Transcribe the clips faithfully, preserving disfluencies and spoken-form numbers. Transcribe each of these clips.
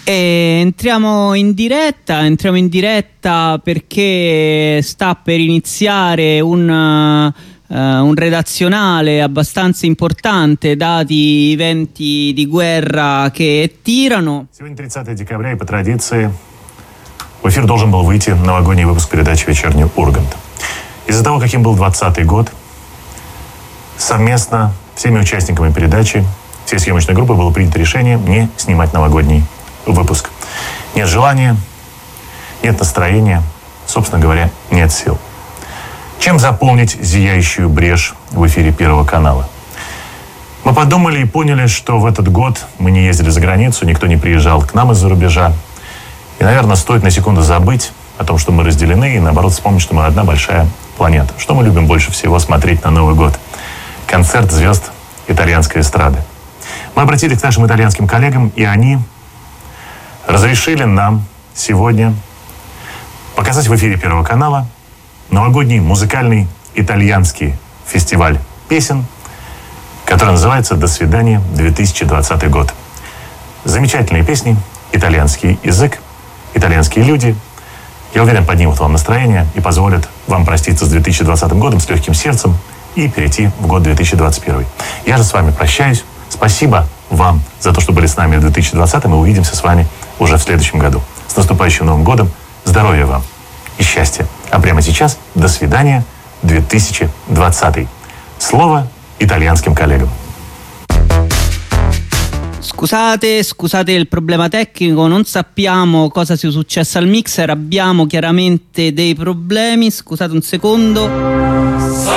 E entriamo in diretta, entriamo in diretta perché sta per iniziare un, uh, un redazionale abbastanza importante, dati i venti di guerra che tirano. Сегодня тридцатое декабря, и по традиции в эфир должен был выйти новогодний выпуск передачи «Вечерний Ургант». Из-за того, каким был двадцатый год, совместно всеми участниками передачи, всей съемочной группы было принято решение не снимать новогодний выпуск. Нет желания, нет настроения, собственно говоря, нет сил. Чем заполнить зияющую брешь в эфире Первого канала? Мы подумали и поняли, что в этот год мы не ездили за границу, никто не приезжал к нам из-за рубежа. И, наверное, стоит на секунду забыть о том, что мы разделены, и, наоборот, вспомнить, что мы одна большая планета. Что мы любим больше всего смотреть на Новый год? Концерт звезд итальянской эстрады. Мы обратились к нашим итальянским коллегам, и они разрешили нам сегодня показать в эфире Первого канала новогодний музыкальный итальянский фестиваль песен, который называется «До свидания, две тысячи двадцатый год». Замечательные песни, итальянский язык, итальянские люди. Я уверен, поднимут вам настроение и позволят вам проститься с две тысячи двадцатым годом с легким сердцем и перейти в год две тысячи двадцать первый. Я же с вами прощаюсь. Спасибо вам за то, что были с нами в две тысячи двадцатом, и увидимся с вами уже в следующем году. С наступающим Новым годом, здоровья вам и счастья. А прямо сейчас до свидания, две tысячи двадцатый. Слово итальянским коллегам. Scusate, scusate il problema tecnico, non sappiamo cosa sia successo al mixer, abbiamo chiaramente dei problemi, scusate un secondo.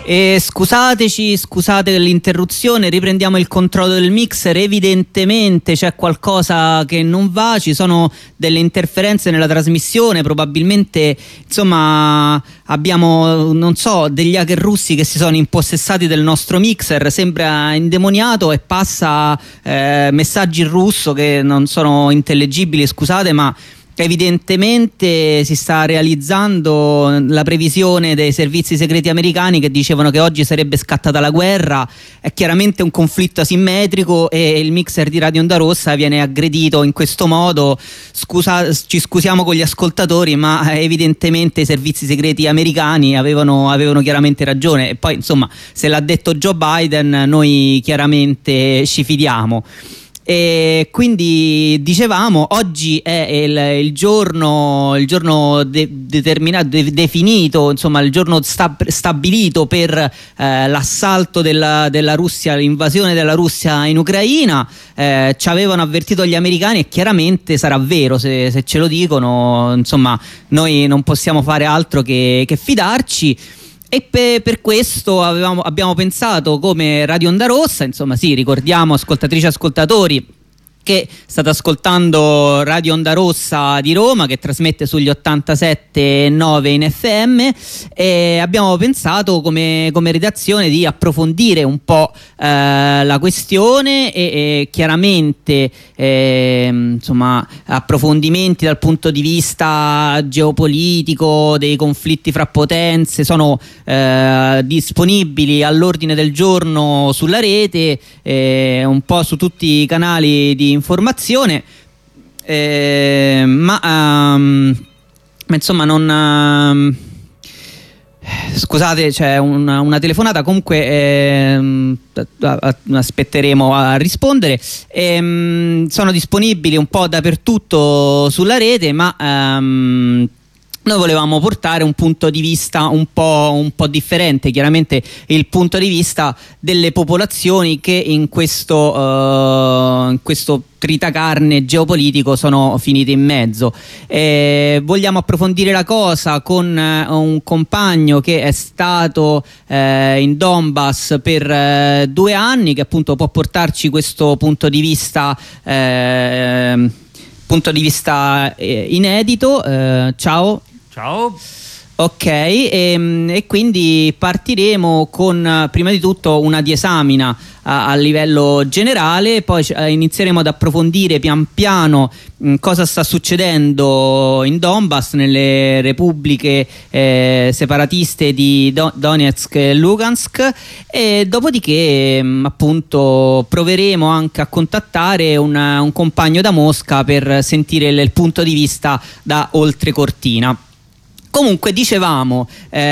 E scusateci, scusate l'interruzione, riprendiamo il controllo del mixer. Evidentemente c'è qualcosa che non va, ci sono delle interferenze nella trasmissione, probabilmente insomma abbiamo, non so, degli hacker russi che si sono impossessati del nostro mixer, sembra indemoniato e passa eh, messaggi in russo che non sono intellegibili, scusate, ma evidentemente si sta realizzando la previsione dei servizi segreti americani che dicevano che oggi sarebbe scattata la guerra. È chiaramente un conflitto asimmetrico e il mixer di Radio Onda Rossa viene aggredito in questo modo. Scusa, ci scusiamo con gli ascoltatori, ma evidentemente i servizi segreti americani avevano, avevano chiaramente ragione, e poi insomma se l'ha detto Joe Biden noi chiaramente ci fidiamo. E quindi dicevamo, oggi è il, il giorno, il giorno de, determinato, de, definito, insomma il giorno stab, stabilito per eh, l'assalto della, della Russia, l'invasione della Russia in Ucraina. Eh, ci avevano avvertito gli americani e chiaramente sarà vero se, se ce lo dicono, insomma noi non possiamo fare altro che, che fidarci. E per, per questo avevamo, abbiamo pensato come Radio Onda Rossa, insomma sì, ricordiamo ascoltatrici e ascoltatori che state ascoltando Radio Onda Rossa di Roma, che trasmette sugli ottantasette virgola nove in F M, e abbiamo pensato come, come redazione di approfondire un po' eh, la questione e, e chiaramente eh, insomma approfondimenti dal punto di vista geopolitico, dei conflitti fra potenze sono eh, disponibili all'ordine del giorno sulla rete, eh, un po' su tutti i canali di informazione, eh, ma, um, ma insomma non um, scusate, c'è una, una telefonata, comunque eh, aspetteremo a rispondere. Eh, sono disponibili un po' dappertutto sulla rete, ma um, noi volevamo portare un punto di vista un po', un po' differente, chiaramente il punto di vista delle popolazioni che in questo, uh, in questo tritacarne geopolitico sono finite in mezzo. Eh, vogliamo approfondire la cosa con uh, un compagno che è stato uh, in Donbass per uh, due anni, che appunto può portarci questo punto di vista uh, punto di vista eh, inedito. Uh, ciao. Ciao. Ok, e, e quindi partiremo con prima di tutto una disamina a, a livello generale, poi eh, inizieremo ad approfondire pian piano mh, cosa sta succedendo in Donbass, nelle repubbliche eh, separatiste di Do- Donetsk e Lugansk, e dopodiché mh, appunto proveremo anche a contattare una, un compagno da Mosca per sentire il, il punto di vista da oltre cortina. Comunque dicevamo,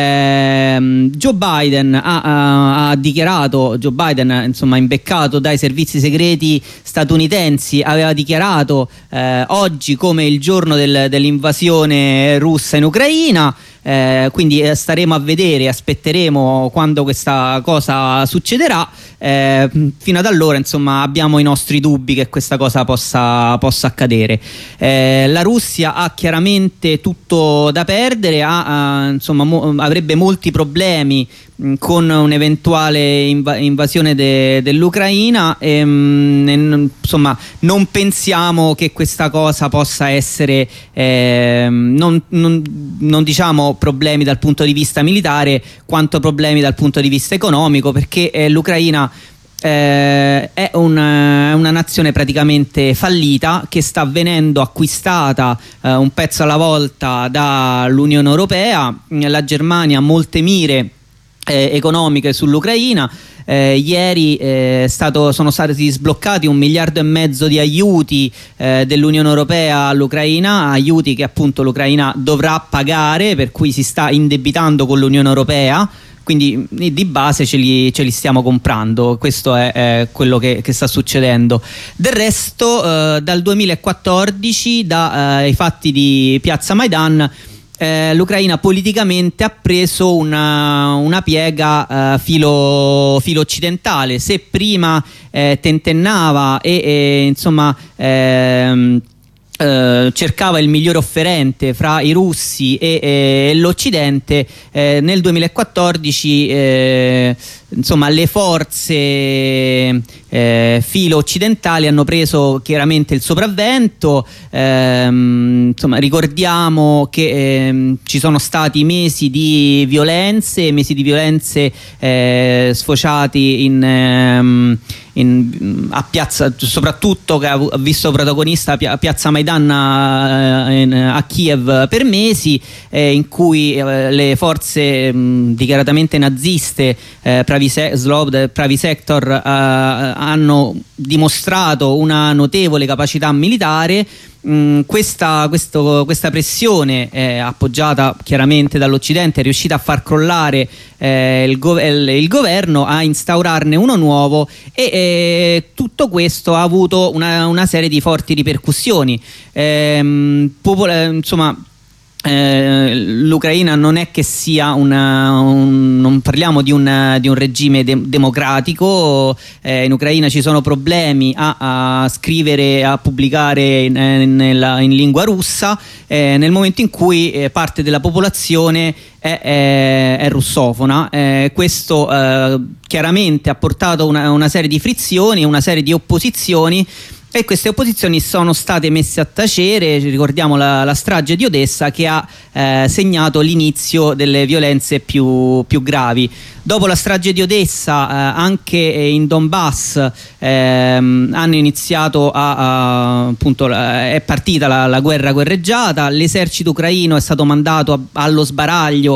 ehm, Joe Biden ha, ha, ha dichiarato, Joe Biden insomma imbeccato dai servizi segreti statunitensi, aveva dichiarato eh, oggi come il giorno del, dell'invasione russa in Ucraina. Eh, quindi eh, staremo a vedere, aspetteremo quando questa cosa succederà. Eh, fino ad allora insomma abbiamo i nostri dubbi che questa cosa possa, possa accadere. Eh, la Russia ha chiaramente tutto da perdere, ha, ha, insomma, mo- avrebbe molti problemi mh, con un'eventuale inv- invasione de- dell'Ucraina e, mh, e, insomma non pensiamo che questa cosa possa essere eh, non, non, non diciamo problemi dal punto di vista militare quanto problemi dal punto di vista economico, perché eh, l'Ucraina eh, è una, una nazione praticamente fallita che sta venendo acquistata eh, un pezzo alla volta dall'Unione Europea. La Germania ha molte mire eh, economiche sull'Ucraina. Eh, ieri eh, stato, sono stati sbloccati un miliardo e mezzo di aiuti eh, dell'Unione Europea all'Ucraina, aiuti che appunto l'Ucraina dovrà pagare, per cui si sta indebitando con l'Unione Europea, quindi di base ce li, ce li stiamo comprando. Questo è, è quello che, che sta succedendo. Del resto eh, dal duemilaquattordici, dai eh, fatti di Piazza Maidan, Eh, l'Ucraina politicamente ha preso una, una piega eh, filo, filo occidentale. Se prima eh, tentennava e, e insomma ehm, Eh, cercava il migliore offerente fra i russi e, e l'Occidente. Eh, nel duemilaquattordici eh, insomma le forze eh, filo occidentali hanno preso chiaramente il sopravvento. Eh, insomma, ricordiamo che eh, ci sono stati mesi di violenze, mesi di violenze eh, sfociati in, ehm, in, a piazza, soprattutto che ha visto protagonista a Piazza Maidan a, a Kiev per mesi, eh, in cui eh, le forze mh, dichiaratamente naziste, eh, Pravi, Slobod, Pravi Sector, eh, hanno dimostrato una notevole capacità militare. Mm, questa, questo, questa pressione eh, appoggiata chiaramente dall'Occidente è riuscita a far crollare eh, il, go il, il governo, a instaurarne uno nuovo, e eh, tutto questo ha avuto una, una serie di forti ripercussioni. Eh, insomma Eh, l'Ucraina non è che sia una, un, non parliamo di un, di un regime de democratico. Eh, in Ucraina ci sono problemi a, a scrivere, a pubblicare in, in, in lingua russa, eh, nel momento in cui eh, parte della popolazione è, è, è russofona. Eh, questo eh, chiaramente ha portato una, una serie di frizioni, una serie di opposizioni, e queste opposizioni sono state messe a tacere. Ricordiamo la, la strage di Odessa, che ha eh, segnato l'inizio delle violenze più, più gravi. Dopo la strage di Odessa eh, anche in Donbass ehm, hanno iniziato a, a appunto è partita la, la guerra guerreggiata. L'esercito ucraino è stato mandato a, allo sbaraglio,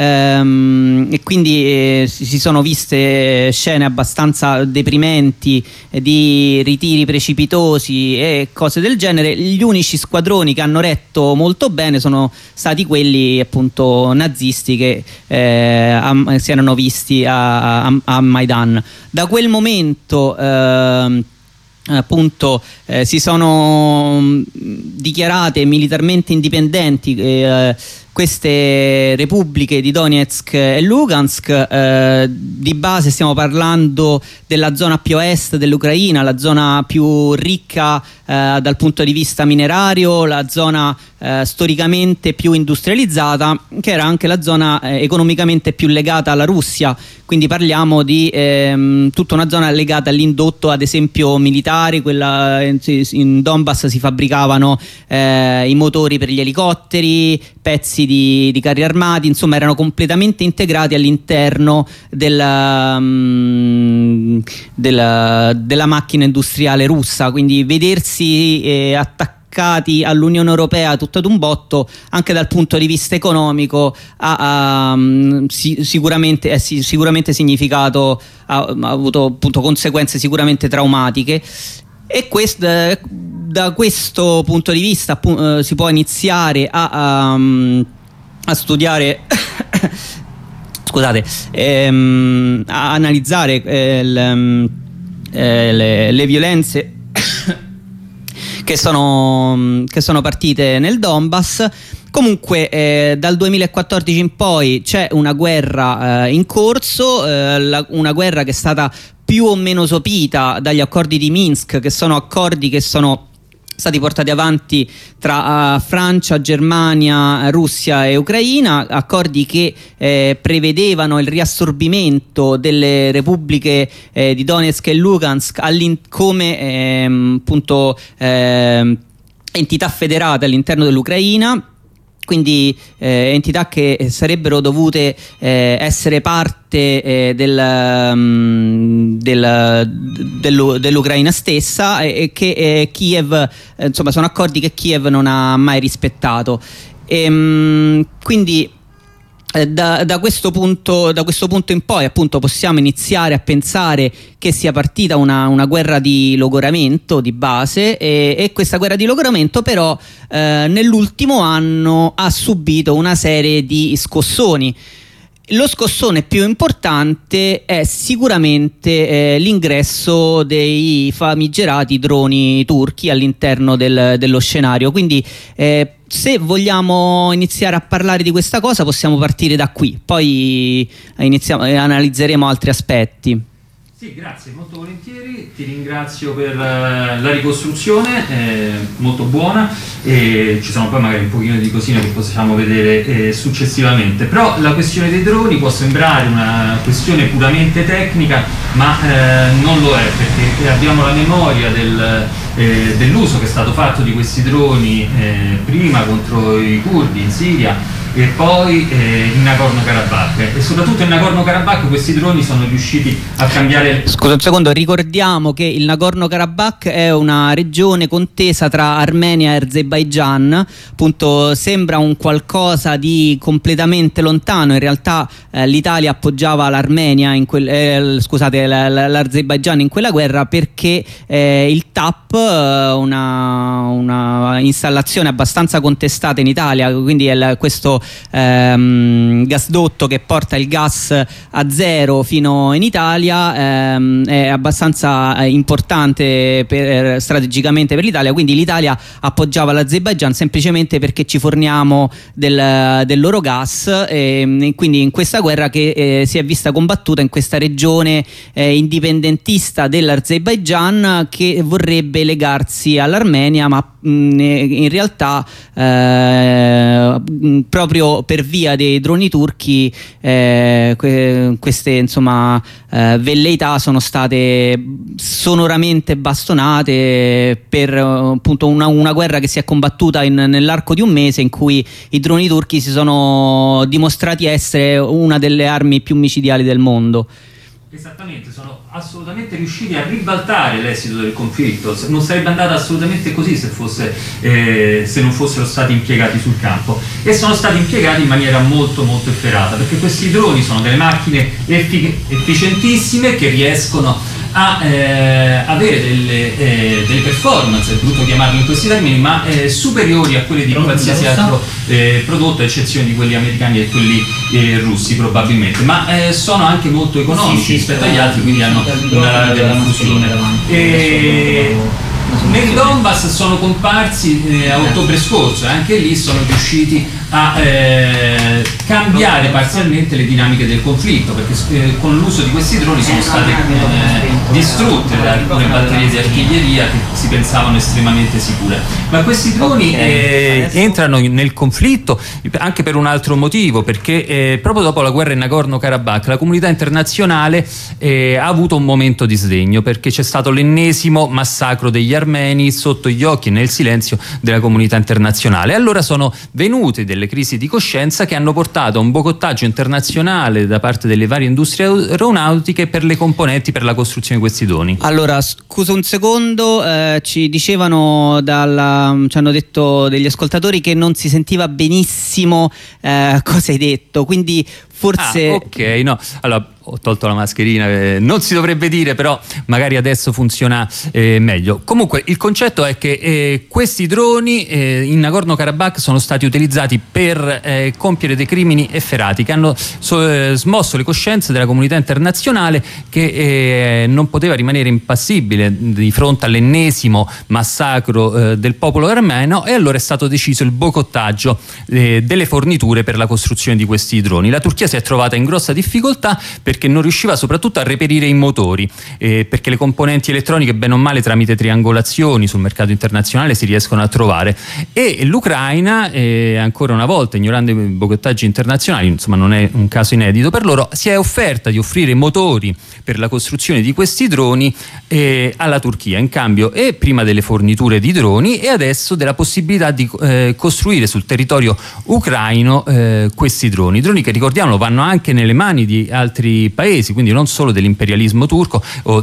ehm, e quindi eh, si sono viste scene abbastanza deprimenti eh, di ritiri precipitosi e cose del genere. Gli unici squadroni che hanno retto molto bene sono stati quelli appunto nazisti, che eh, si erano visti A, a, a Maidan. Da quel momento eh, appunto eh, si sono mh, dichiarate militarmente indipendenti eh, queste repubbliche di Donetsk e Lugansk. Eh, di base stiamo parlando della zona più a est dell'Ucraina, la zona più ricca eh, dal punto di vista minerario, la zona eh, storicamente più industrializzata, che era anche la zona eh, economicamente più legata alla Russia. Quindi parliamo di ehm, tutta una zona legata all'indotto, ad esempio militari. Quella, in Donbass si fabbricavano eh, i motori per gli elicotteri, pezzi di, di carri armati, insomma erano completamente integrati all'interno della, um, della, della macchina industriale russa. Quindi vedersi eh, attaccati all'Unione Europea tutto ad un botto, anche dal punto di vista economico, ha, ha um, si, sicuramente, è si, sicuramente significato, ha, ha avuto appunto conseguenze sicuramente traumatiche. E questo, da questo punto di vista appunto, si può iniziare a, a, a studiare scusate ehm, a analizzare eh, le, eh, le, le violenze che sono, che sono partite nel Donbass. Comunque eh, dal duemilaquattordici in poi c'è una guerra eh, in corso, eh, la, una guerra che è stata più o meno sopita dagli accordi di Minsk, che sono accordi che sono stati portati avanti tra uh, Francia, Germania, Russia e Ucraina, accordi che eh, prevedevano il riassorbimento delle repubbliche eh, di Donetsk e Lugansk come ehm, appunto ehm, entità federate all'interno dell'Ucraina. Quindi eh, entità che sarebbero dovute eh, essere parte eh, del, um, del, dell'Ucraina stessa, e, e che eh, Kiev, eh, insomma sono accordi che Kiev non ha mai rispettato. E, um, quindi Da, da, questo punto, da questo punto in poi appunto possiamo iniziare a pensare che sia partita una, una guerra di logoramento di base, e, e questa guerra di logoramento però eh, nell'ultimo anno ha subito una serie di scossoni. Lo scossone più importante è sicuramente eh, l'ingresso dei famigerati droni turchi all'interno del, dello scenario. Quindi eh, se vogliamo iniziare a parlare di questa cosa possiamo partire da qui, poi iniziamo, eh, analizzeremo altri aspetti. Sì, grazie, molto volentieri, ti ringrazio per uh, la ricostruzione, eh, molto buona, e ci sono poi magari un pochino di cosine che possiamo vedere eh, successivamente, però la questione dei droni può sembrare una questione puramente tecnica, ma eh, non lo è, perché abbiamo la memoria del, eh, dell'uso che è stato fatto di questi droni eh, prima contro i curdi in Siria e poi eh, in Nagorno-Karabakh, e soprattutto in Nagorno-Karabakh questi droni sono riusciti a cambiare. Scusa un secondo, ricordiamo che il Nagorno-Karabakh è una regione contesa tra Armenia e Azerbaigian, appunto sembra un qualcosa di completamente lontano, in realtà eh, l'Italia appoggiava l'Armenia in quel, eh, scusate l'Azerbaigian in quella guerra perché eh, il T A P, una, una installazione abbastanza contestata in Italia, quindi è il, questo Ehm, gasdotto che porta il gas a zero fino in Italia, ehm, è abbastanza importante per, strategicamente per l'Italia, quindi l'Italia appoggiava l'Azerbaigian semplicemente perché ci forniamo del, del loro gas, e quindi in questa guerra che eh, si è vista combattuta in questa regione eh, indipendentista dell'Azerbaigian che vorrebbe legarsi all'Armenia, ma mh, in realtà eh, proprio per via dei droni turchi eh, que queste insomma eh, velleità sono state sonoramente bastonate per appunto una, una guerra che si è combattuta in, nell'arco di un mese, in cui i droni turchi si sono dimostrati essere una delle armi più micidiali del mondo. Esattamente, sono assolutamente riusciti a ribaltare l'esito del conflitto. Non sarebbe andata assolutamente così se, fosse, eh, se non fossero stati impiegati sul campo, e sono stati impiegati in maniera molto molto efferata, perché questi droni sono delle macchine efficientissime che riescono a eh, avere delle, eh, delle performance, è brutto chiamarle in questi termini, ma eh, superiori a quelle di qualsiasi altro eh, prodotto, a eccezione di quelli americani e quelli eh, russi probabilmente, ma eh, sono anche molto economici sì, sì, rispetto agli altri, quindi hanno una larga diffusione. E nel Donbass sono comparsi eh, a ottobre scorso, e anche lì sono riusciti a eh, cambiare parzialmente le dinamiche del conflitto, perché eh, con l'uso di questi droni sono state eh, distrutte alcune batterie di artiglieria che si pensavano estremamente sicure. Ma questi droni eh, entrano nel conflitto anche per un altro motivo, perché eh, proprio dopo la guerra in Nagorno-Karabakh la comunità internazionale eh, ha avuto un momento di sdegno, perché c'è stato l'ennesimo massacro degli armeni sotto gli occhi e nel silenzio della comunità internazionale. Allora sono venute delle crisi di coscienza che hanno portato a un boicottaggio internazionale da parte delle varie industrie aeronautiche per le componenti per la costruzione di questi droni. Allora, scusa un secondo, eh, ci dicevano, dalla, ci hanno detto degli ascoltatori che non si sentiva benissimo eh, cosa hai detto, quindi forse... Ah, ok, no, allora ho tolto la mascherina, eh, non si dovrebbe dire, però magari adesso funziona eh, meglio. Comunque il concetto è che eh, questi droni eh, in Nagorno-Karabakh sono stati utilizzati per eh, compiere dei crimini efferati che hanno so, eh, smosso le coscienze della comunità internazionale, che eh, non poteva rimanere impassibile di fronte all'ennesimo massacro eh, del popolo armeno, e allora è stato deciso il boicottaggio eh, delle forniture per la costruzione di questi droni. La Turchia si è trovata in grossa difficoltà perché non riusciva soprattutto a reperire i motori, eh, perché le componenti elettroniche bene o male tramite triangolazioni sul mercato internazionale si riescono a trovare, e l'Ucraina eh, ancora una volta, ignorando i boicottaggi internazionali, insomma non è un caso inedito per loro, si è offerta di offrire motori per la costruzione di questi droni eh, alla Turchia, in cambio e prima delle forniture di droni e adesso della possibilità di eh, costruire sul territorio ucraino eh, questi droni, droni che ricordiamolo vanno anche nelle mani di altri paesi, quindi non solo dell'imperialismo turco o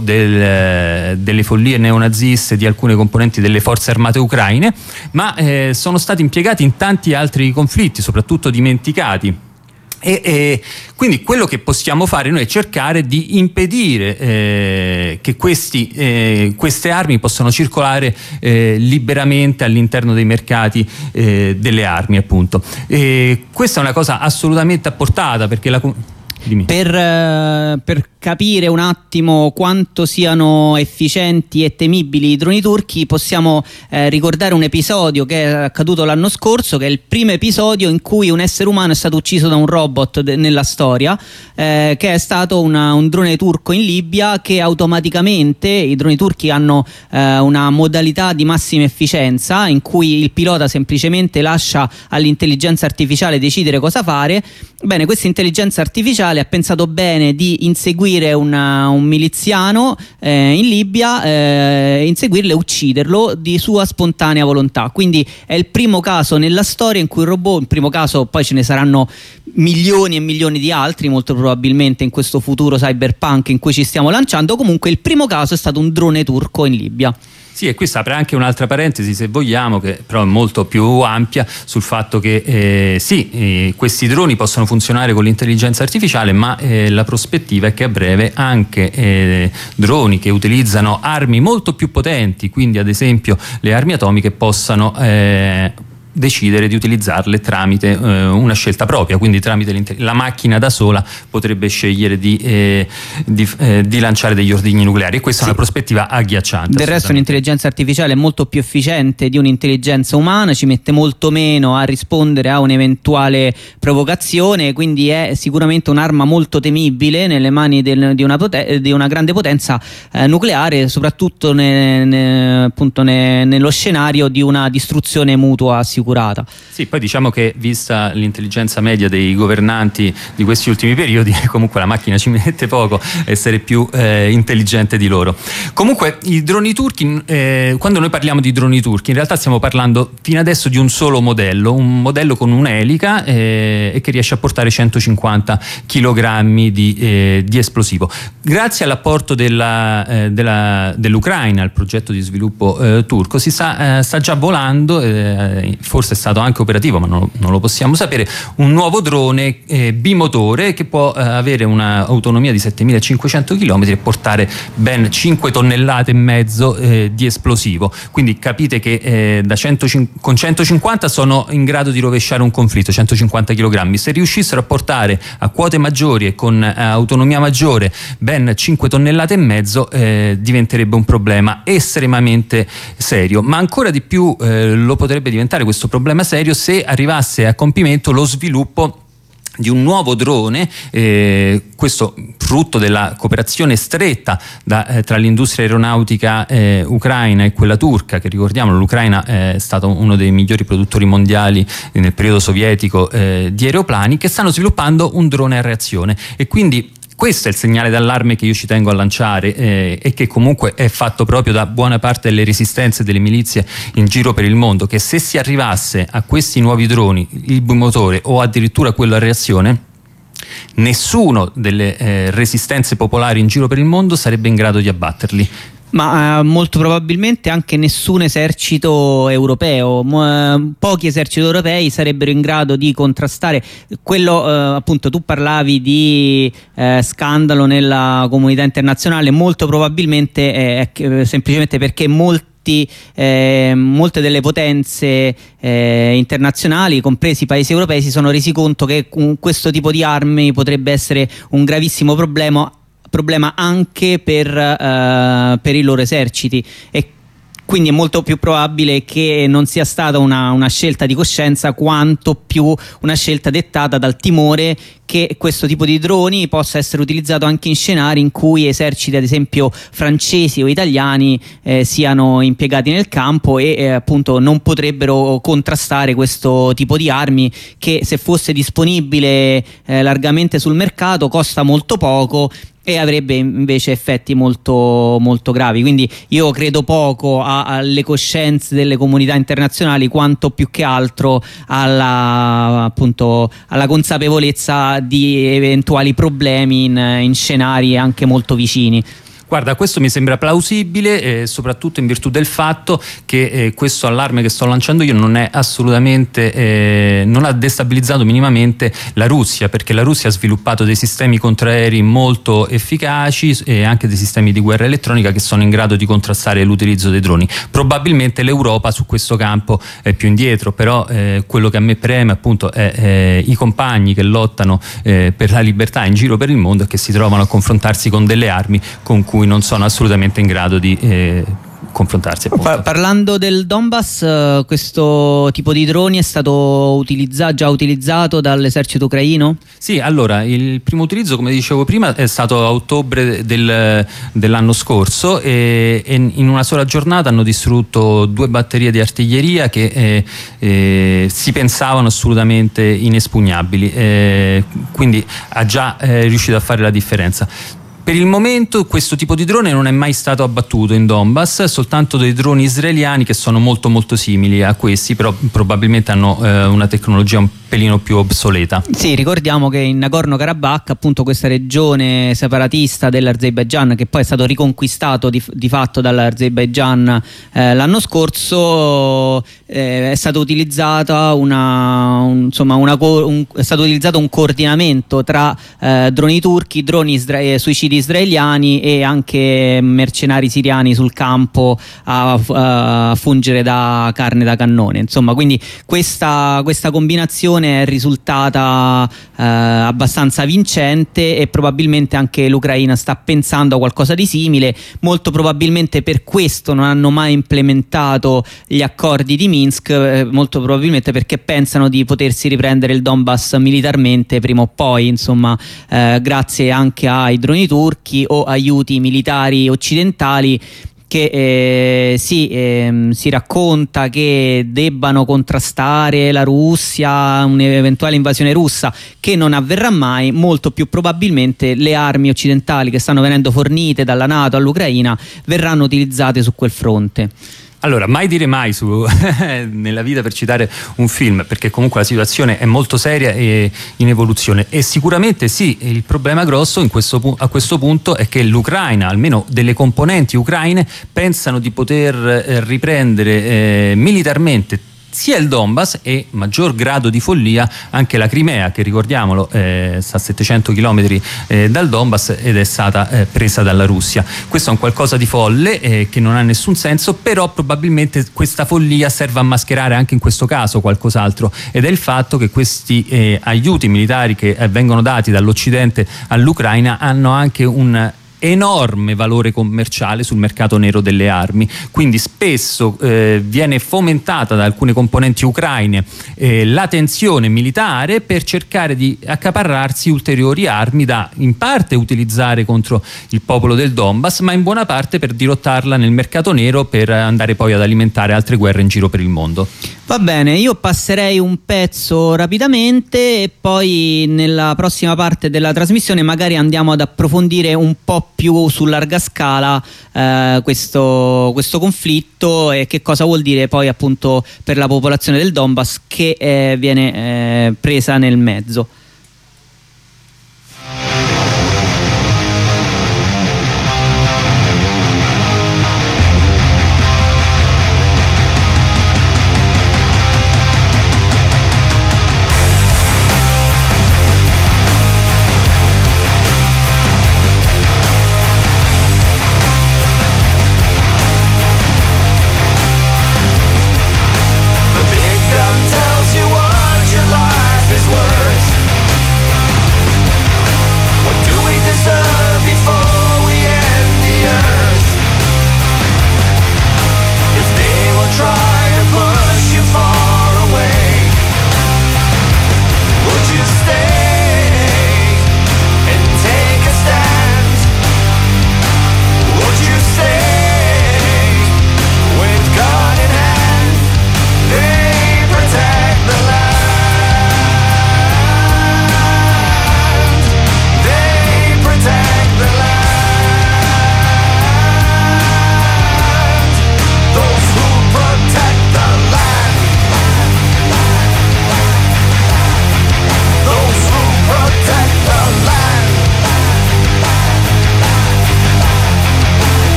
del, delle follie neonaziste di alcune componenti delle forze armate ucraine, ma eh, sono stati impiegati in tanti altri conflitti, soprattutto dimenticati. E, e quindi quello che possiamo fare noi è cercare di impedire eh, che questi, eh, queste armi possano circolare eh, liberamente all'interno dei mercati eh, delle armi, appunto. E questa è una cosa assolutamente a portata, perché la... Per, per capire un attimo quanto siano efficienti e temibili i droni turchi possiamo eh, ricordare un episodio che è accaduto l'anno scorso, che è il primo episodio in cui un essere umano è stato ucciso da un robot nella storia, eh, che è stato una, un drone turco in Libia, che automaticamente, i droni turchi hanno eh, una modalità di massima efficienza in cui il pilota semplicemente lascia all'intelligenza artificiale decidere cosa fare. Bene, questa intelligenza artificiale ha pensato bene di inseguire una, un miliziano eh, in Libia, eh, inseguirlo e ucciderlo di sua spontanea volontà. Quindi è il primo caso nella storia in cui il robot, il primo caso, poi ce ne saranno milioni e milioni di altri molto probabilmente in questo futuro cyberpunk in cui ci stiamo lanciando. Comunque il primo caso è stato un drone turco in Libia. Sì, e qui si apre anche un'altra parentesi, se vogliamo, che però è molto più ampia, sul fatto che eh, sì, eh, questi droni possono funzionare con l'intelligenza artificiale, ma eh, la prospettiva è che a breve anche eh, droni che utilizzano armi molto più potenti, quindi ad esempio le armi atomiche, possano eh, decidere di utilizzarle tramite eh, una scelta propria, quindi tramite la macchina da sola potrebbe scegliere di, eh, di, eh, di lanciare degli ordigni nucleari, e questa sì. è una prospettiva agghiacciante. Del resto un'intelligenza artificiale è molto più efficiente di un'intelligenza umana, ci mette molto meno a rispondere a un'eventuale provocazione, quindi è sicuramente un'arma molto temibile nelle mani del, di, una di una grande potenza eh, nucleare, soprattutto ne, ne, appunto ne, nello scenario di una distruzione mutua assicurata. Sì, poi diciamo che vista l'intelligenza media dei governanti di questi ultimi periodi, comunque la macchina ci mette poco a essere più eh, intelligente di loro. Comunque i droni turchi, eh, quando noi parliamo di droni turchi in realtà stiamo parlando fino adesso di un solo modello, un modello con un'elica eh, e che riesce a portare centocinquanta chilogrammi di, eh, di esplosivo. Grazie all'apporto della, eh, della, dell'Ucraina al progetto di sviluppo eh, turco si sta, eh, sta già volando, eh, forse è stato anche operativo ma non, non lo possiamo sapere, un nuovo drone eh, bimotore che può eh, avere un'autonomia di settemilacinquecento chilometri e portare ben cinque tonnellate e mezzo eh, di esplosivo, quindi capite che eh, da centocinquanta, con centocinquanta sono in grado di rovesciare un conflitto, centocinquanta chilogrammi. Se riuscissero a portare a quote maggiori e con eh, autonomia maggiore ben cinque tonnellate e mezzo, eh, diventerebbe un problema estremamente serio, ma ancora di più eh, lo potrebbe diventare questo problema serio se arrivasse a compimento lo sviluppo di un nuovo drone, eh, questo frutto della cooperazione stretta da, eh, tra l'industria aeronautica eh, ucraina e quella turca, che ricordiamo l'Ucraina è stato uno dei migliori produttori mondiali nel periodo sovietico eh, di aeroplani, che stanno sviluppando un drone a reazione, e quindi questo è il segnale d'allarme che io ci tengo a lanciare eh, e che comunque è fatto proprio da buona parte delle resistenze delle milizie in giro per il mondo, che se si arrivasse a questi nuovi droni, il bimotore o addirittura quello a reazione, nessuno delle eh, resistenze popolari in giro per il mondo sarebbe in grado di abbatterli. Ma eh, molto probabilmente anche nessun esercito europeo, mo, pochi eserciti europei sarebbero in grado di contrastare quello, eh, appunto tu parlavi di eh, scandalo nella comunità internazionale, molto probabilmente è, è semplicemente perché molti Eh, molte delle potenze eh, internazionali, compresi i paesi europei, si sono resi conto che questo tipo di armi potrebbe essere un gravissimo problema problema anche per, uh, per i loro eserciti, e quindi è molto più probabile che non sia stata una, una scelta di coscienza quanto più una scelta dettata dal timore che questo tipo di droni possa essere utilizzato anche in scenari in cui eserciti ad esempio francesi o italiani eh, siano impiegati nel campo e eh, appunto non potrebbero contrastare questo tipo di armi, che se fosse disponibile eh, largamente sul mercato costa molto poco e avrebbe invece effetti molto molto gravi. Quindi io credo poco a, alle coscienze delle comunità internazionali quanto più che altro alla, appunto, alla consapevolezza di eventuali problemi in, in scenari anche molto vicini. Guarda, questo mi sembra plausibile, eh, soprattutto in virtù del fatto che eh, questo allarme che sto lanciando io non è assolutamente, eh, non ha destabilizzato minimamente la Russia, perché la Russia ha sviluppato dei sistemi contraerei molto efficaci e anche dei sistemi di guerra elettronica che sono in grado di contrastare l'utilizzo dei droni. Probabilmente l'Europa su questo campo è più indietro, però eh, quello che a me preme appunto è eh, i compagni che lottano eh, per la libertà in giro per il mondo e che si trovano a confrontarsi con delle armi con cui non sono assolutamente in grado di eh, confrontarsi. Pa- parlando del Donbass, uh, questo tipo di droni è stato utilizzato, già utilizzato dall'esercito ucraino? Sì, allora il primo utilizzo, come dicevo prima, è stato a ottobre del, dell'anno scorso e, e in una sola giornata hanno distrutto due batterie di artiglieria che eh, eh, si pensavano assolutamente inespugnabili, eh, quindi ha già eh, riuscito a fare la differenza. Per il momento questo tipo di drone non è mai stato abbattuto in Donbass, soltanto dei droni israeliani che sono molto molto simili a questi, però probabilmente hanno eh, una tecnologia un pelino più obsoleta. Sì, ricordiamo che in Nagorno-Karabakh, appunto questa regione separatista dell'Azerbaigian, che poi è stato riconquistato di, di fatto dall'Azerbaigian eh, l'anno scorso, eh, è stata utilizzata una, un, insomma una, un, è stato utilizzato un coordinamento tra eh, droni turchi, droni isra- suicidi israeliani e anche mercenari siriani sul campo a, a fungere da carne da cannone. Insomma, quindi questa, questa combinazione è risultata eh, abbastanza vincente e probabilmente anche l'Ucraina sta pensando a qualcosa di simile. Molto probabilmente per questo non hanno mai implementato gli accordi di Minsk, eh, molto probabilmente perché pensano di potersi riprendere il Donbass militarmente prima o poi, insomma, eh, grazie anche ai droni turchi o aiuti militari occidentali che eh, sì, eh, si racconta che debbano contrastare la Russia, un'eventuale invasione russa, che non avverrà mai. Molto più probabilmente le armi occidentali che stanno venendo fornite dalla NATO all'Ucraina verranno utilizzate su quel fronte. Allora, mai dire mai su, nella vita, per citare un film, perché comunque la situazione è molto seria e in evoluzione, e sicuramente sì, il problema grosso in questo, a questo punto è che l'Ucraina, almeno delle componenti ucraine, pensano di poter eh, riprendere eh, militarmente sia il Donbass e, maggior grado di follia, anche la Crimea, che ricordiamolo eh, sta a settecento chilometri eh, dal Donbass ed è stata eh, presa dalla Russia. Questo è un qualcosa di folle eh, che non ha nessun senso, però probabilmente questa follia serve a mascherare anche in questo caso qualcos'altro, ed è il fatto che questi eh, aiuti militari che eh, vengono dati dall'Occidente all'Ucraina hanno anche un enorme valore commerciale sul mercato nero delle armi, quindi spesso eh, viene fomentata da alcune componenti ucraine eh, la tensione militare per cercare di accaparrarsi ulteriori armi da in parte utilizzare contro il popolo del Donbass, ma in buona parte per dirottarla nel mercato nero per andare poi ad alimentare altre guerre in giro per il mondo. Va bene, io passerei un pezzo rapidamente e poi nella prossima parte della trasmissione magari andiamo ad approfondire un po' più su larga scala eh, questo, questo conflitto e che cosa vuol dire poi appunto per la popolazione del Donbass che eh, viene eh, presa nel mezzo. Tells you what your life is worth.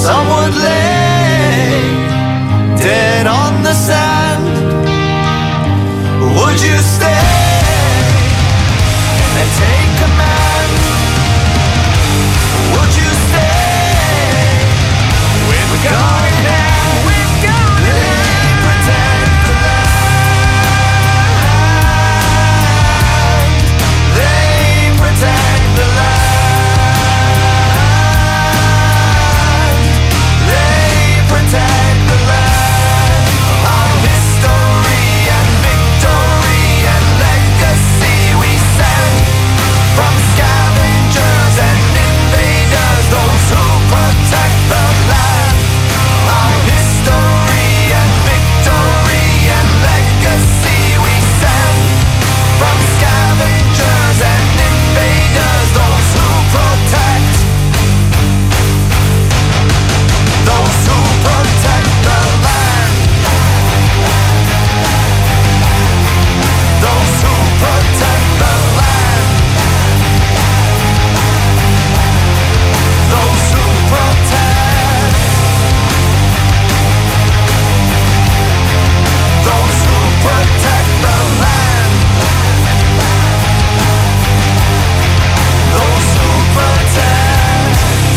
some would lay dead on the sand. Would you stay and take command? Would you stay with gun in hand? With gun in hand, protect the land. They protect the land. They protect the land. Our history and victory and legacy we send from scavengers and invaders, those who protect the land. Our history and victory and legacy we send from scavengers and invaders, those who protect, those who protect the land, those who protect the land, those who protect, those who protect the land, those who protect.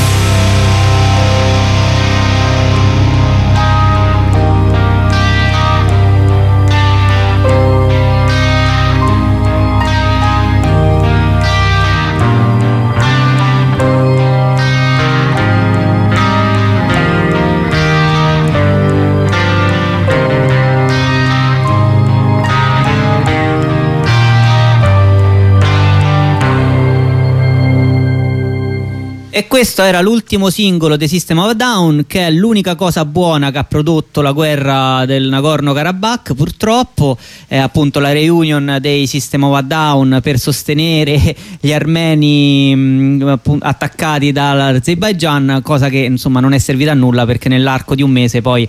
E questo era l'ultimo singolo dei System of a Down, che è l'unica cosa buona che ha prodotto la guerra del Nagorno-Karabakh, purtroppo. È appunto la reunion dei System of a Down per sostenere gli armeni mh, attaccati dall'Azerbaigian, cosa che insomma non è servita a nulla, perché nell'arco di un mese poi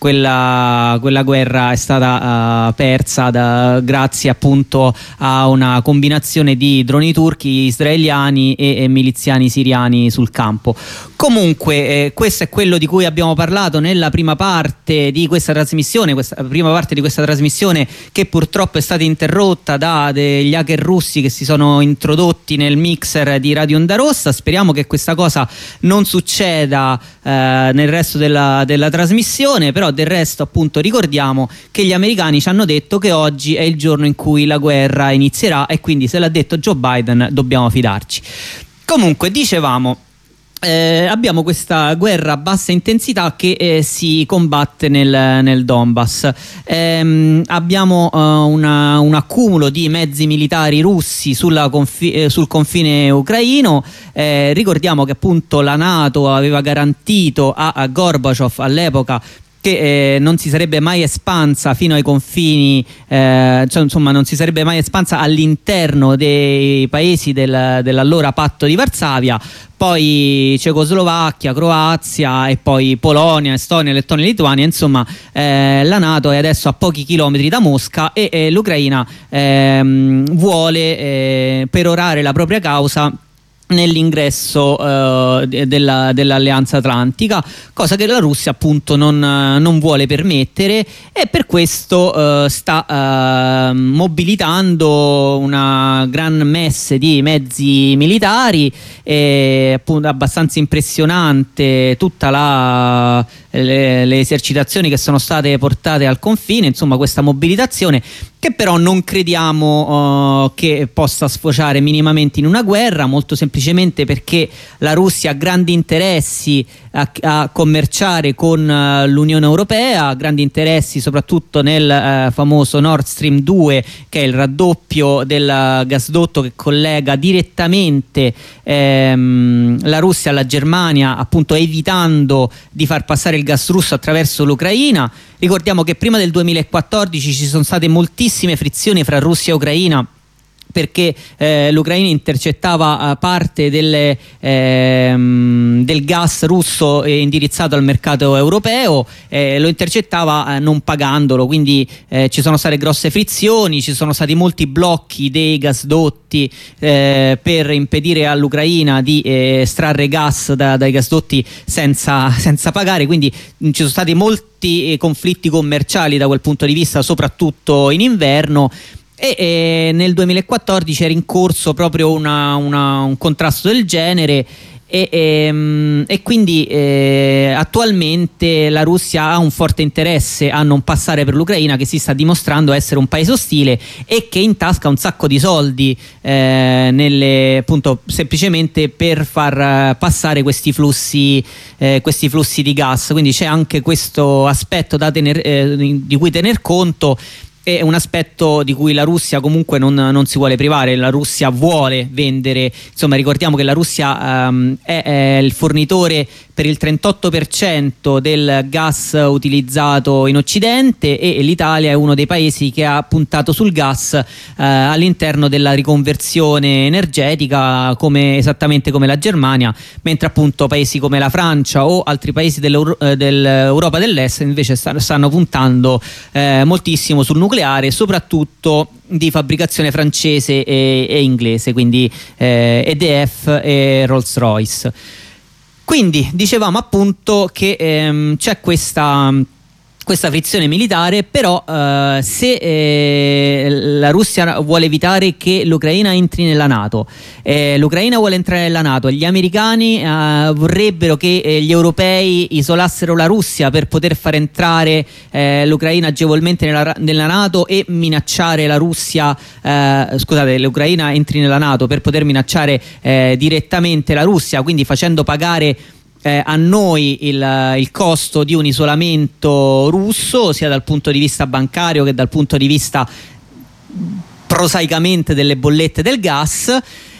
Quella, quella guerra è stata uh, persa da, grazie appunto a una combinazione di droni turchi, israeliani e, e miliziani siriani sul campo. Comunque eh, questo è quello di cui abbiamo parlato nella prima parte di questa trasmissione, questa prima parte di questa trasmissione che purtroppo è stata interrotta da degli hacker russi che si sono introdotti nel mixer di Radio Onda Rossa. Speriamo che questa cosa non succeda eh, nel resto della, della trasmissione, però del resto appunto ricordiamo che gli americani ci hanno detto che oggi è il giorno in cui la guerra inizierà, e quindi se l'ha detto Joe Biden dobbiamo fidarci. Comunque dicevamo, Eh, abbiamo questa guerra a bassa intensità che eh, si combatte nel, nel Donbass. Eh, abbiamo uh, una, un accumulo di mezzi militari russi sulla confi- eh, sul confine ucraino. Eh, ricordiamo che appunto la NATO aveva garantito a, a Gorbaciov all'epoca che eh, non si sarebbe mai espansa fino ai confini, eh, cioè, insomma non si sarebbe mai espansa all'interno dei paesi del, dell'allora patto di Varsavia. Poi Cecoslovacchia, Croazia e poi Polonia, Estonia, Lettonia e Lituania. Insomma eh, la NATO è adesso a pochi chilometri da Mosca e eh, l'Ucraina eh, vuole eh, perorare la propria causa nell'ingresso uh, della, dell'Alleanza Atlantica, cosa che la Russia appunto non, non vuole permettere, e per questo uh, sta uh, mobilitando una gran messe di mezzi militari. E appunto abbastanza impressionante tutta la le, le esercitazioni che sono state portate al confine, insomma questa mobilitazione che però non crediamo uh, che possa sfociare minimamente in una guerra, molto semplicemente perché la Russia ha grandi interessi a, a commerciare con uh, l'Unione Europea, grandi interessi soprattutto nel uh, famoso Nord Stream due, che è il raddoppio del gasdotto che collega direttamente ehm, la Russia alla Germania, appunto evitando di far passare il gas russo attraverso l'Ucraina. Ricordiamo che prima del duemilaquattordici ci sono state moltissime frizioni fra Russia e Ucraina perché eh, l'Ucraina intercettava eh, parte delle, ehm, del gas russo eh, indirizzato al mercato europeo, eh, lo intercettava eh, non pagandolo, quindi eh, ci sono state grosse frizioni, ci sono stati molti blocchi dei gasdotti eh, per impedire all'Ucraina di eh, estrarre gas da, dai gasdotti senza, senza pagare, quindi mh, ci sono stati molti eh, conflitti commerciali da quel punto di vista, soprattutto in inverno. E, e nel duemilaquattordici era in corso proprio una, una, un contrasto del genere e, e, e quindi eh, attualmente la Russia ha un forte interesse a non passare per l'Ucraina, che si sta dimostrando essere un paese ostile e che intasca un sacco di soldi eh, nelle, appunto, semplicemente per far passare questi flussi, eh, questi flussi di gas. Quindi c'è anche questo aspetto da tener, eh, di cui tener conto. È un aspetto di cui la Russia comunque non, non si vuole privare. La Russia vuole vendere, insomma ricordiamo che la Russia um, è, è il fornitore per il trentotto per cento del gas utilizzato in Occidente e l'Italia è uno dei paesi che ha puntato sul gas eh, all'interno della riconversione energetica, come, esattamente come la Germania, mentre appunto paesi come la Francia o altri paesi dell'Euro- eh, dell'Europa dell'Est invece stanno, stanno puntando eh, moltissimo sul nucleare, soprattutto di fabbricazione francese e, e inglese, quindi eh, E D F e Rolls-Royce. Quindi dicevamo appunto che ehm, c'è questa, questa frizione militare, però eh, se eh, la Russia vuole evitare che l'Ucraina entri nella NATO, eh, l'Ucraina vuole entrare nella NATO, gli americani eh, vorrebbero che eh, gli europei isolassero la Russia per poter far entrare eh, l'Ucraina agevolmente nella, nella NATO e minacciare la Russia, eh, scusate, l'Ucraina entri nella NATO per poter minacciare eh, direttamente la Russia, quindi facendo pagare Eh, a noi il, il costo di un isolamento russo, sia dal punto di vista bancario che dal punto di vista prosaicamente delle bollette del gas.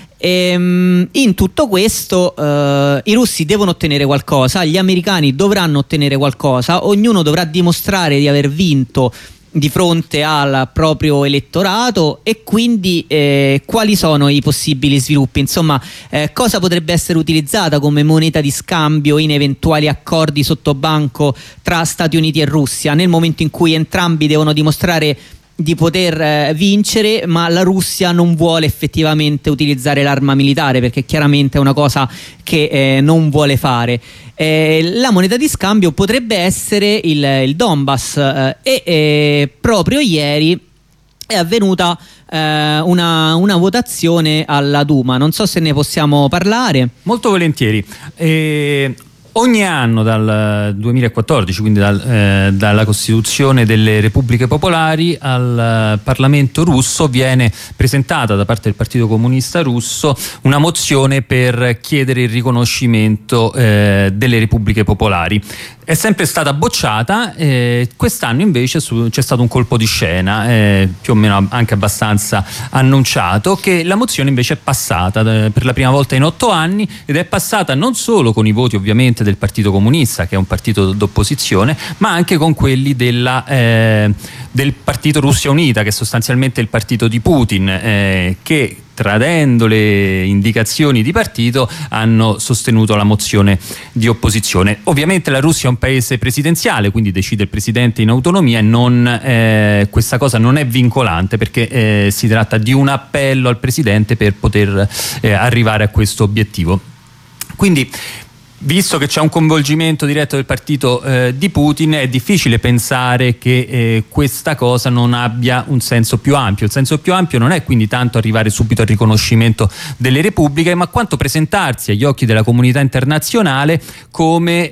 E, in tutto questo eh, i russi devono ottenere qualcosa, gli americani dovranno ottenere qualcosa, ognuno dovrà dimostrare di aver vinto di fronte al proprio elettorato e quindi eh, quali sono i possibili sviluppi, insomma eh, cosa potrebbe essere utilizzata come moneta di scambio in eventuali accordi sottobanco tra Stati Uniti e Russia nel momento in cui entrambi devono dimostrare di poter eh, vincere, ma la Russia non vuole effettivamente utilizzare l'arma militare perché chiaramente è una cosa che eh, non vuole fare. Eh, la moneta di scambio potrebbe essere il, il Donbass eh, e eh, proprio ieri è avvenuta eh, una, una votazione alla Duma, non so se ne possiamo parlare. Molto volentieri. Eh... Ogni anno dal duemilaquattordici, quindi dal, eh, dalla Costituzione delle Repubbliche Popolari, al eh, Parlamento russo viene presentata da parte del Partito Comunista Russo una mozione per chiedere il riconoscimento eh, delle Repubbliche Popolari. È sempre stata bocciata, eh, quest'anno invece su, c'è stato un colpo di scena, eh, più o meno anche abbastanza annunciato, che la mozione invece è passata eh, per la prima volta in otto anni ed è passata non solo con i voti ovviamente del Partito Comunista, che è un partito d'opposizione, ma anche con quelli della, eh, del Partito Russia Unita, che è sostanzialmente il partito di Putin, eh, che tradendo le indicazioni di partito hanno sostenuto la mozione di opposizione. Ovviamente la Russia è un paese presidenziale, quindi decide il presidente in autonomia e non, eh, questa cosa non è vincolante perché eh, si tratta di un appello al presidente per poter eh, arrivare a questo obiettivo. Quindi, visto che c'è un coinvolgimento diretto del partito eh, di Putin, è difficile pensare che eh, questa cosa non abbia un senso più ampio. Il senso più ampio non è quindi tanto arrivare subito al riconoscimento delle repubbliche, ma quanto presentarsi agli occhi della comunità internazionale come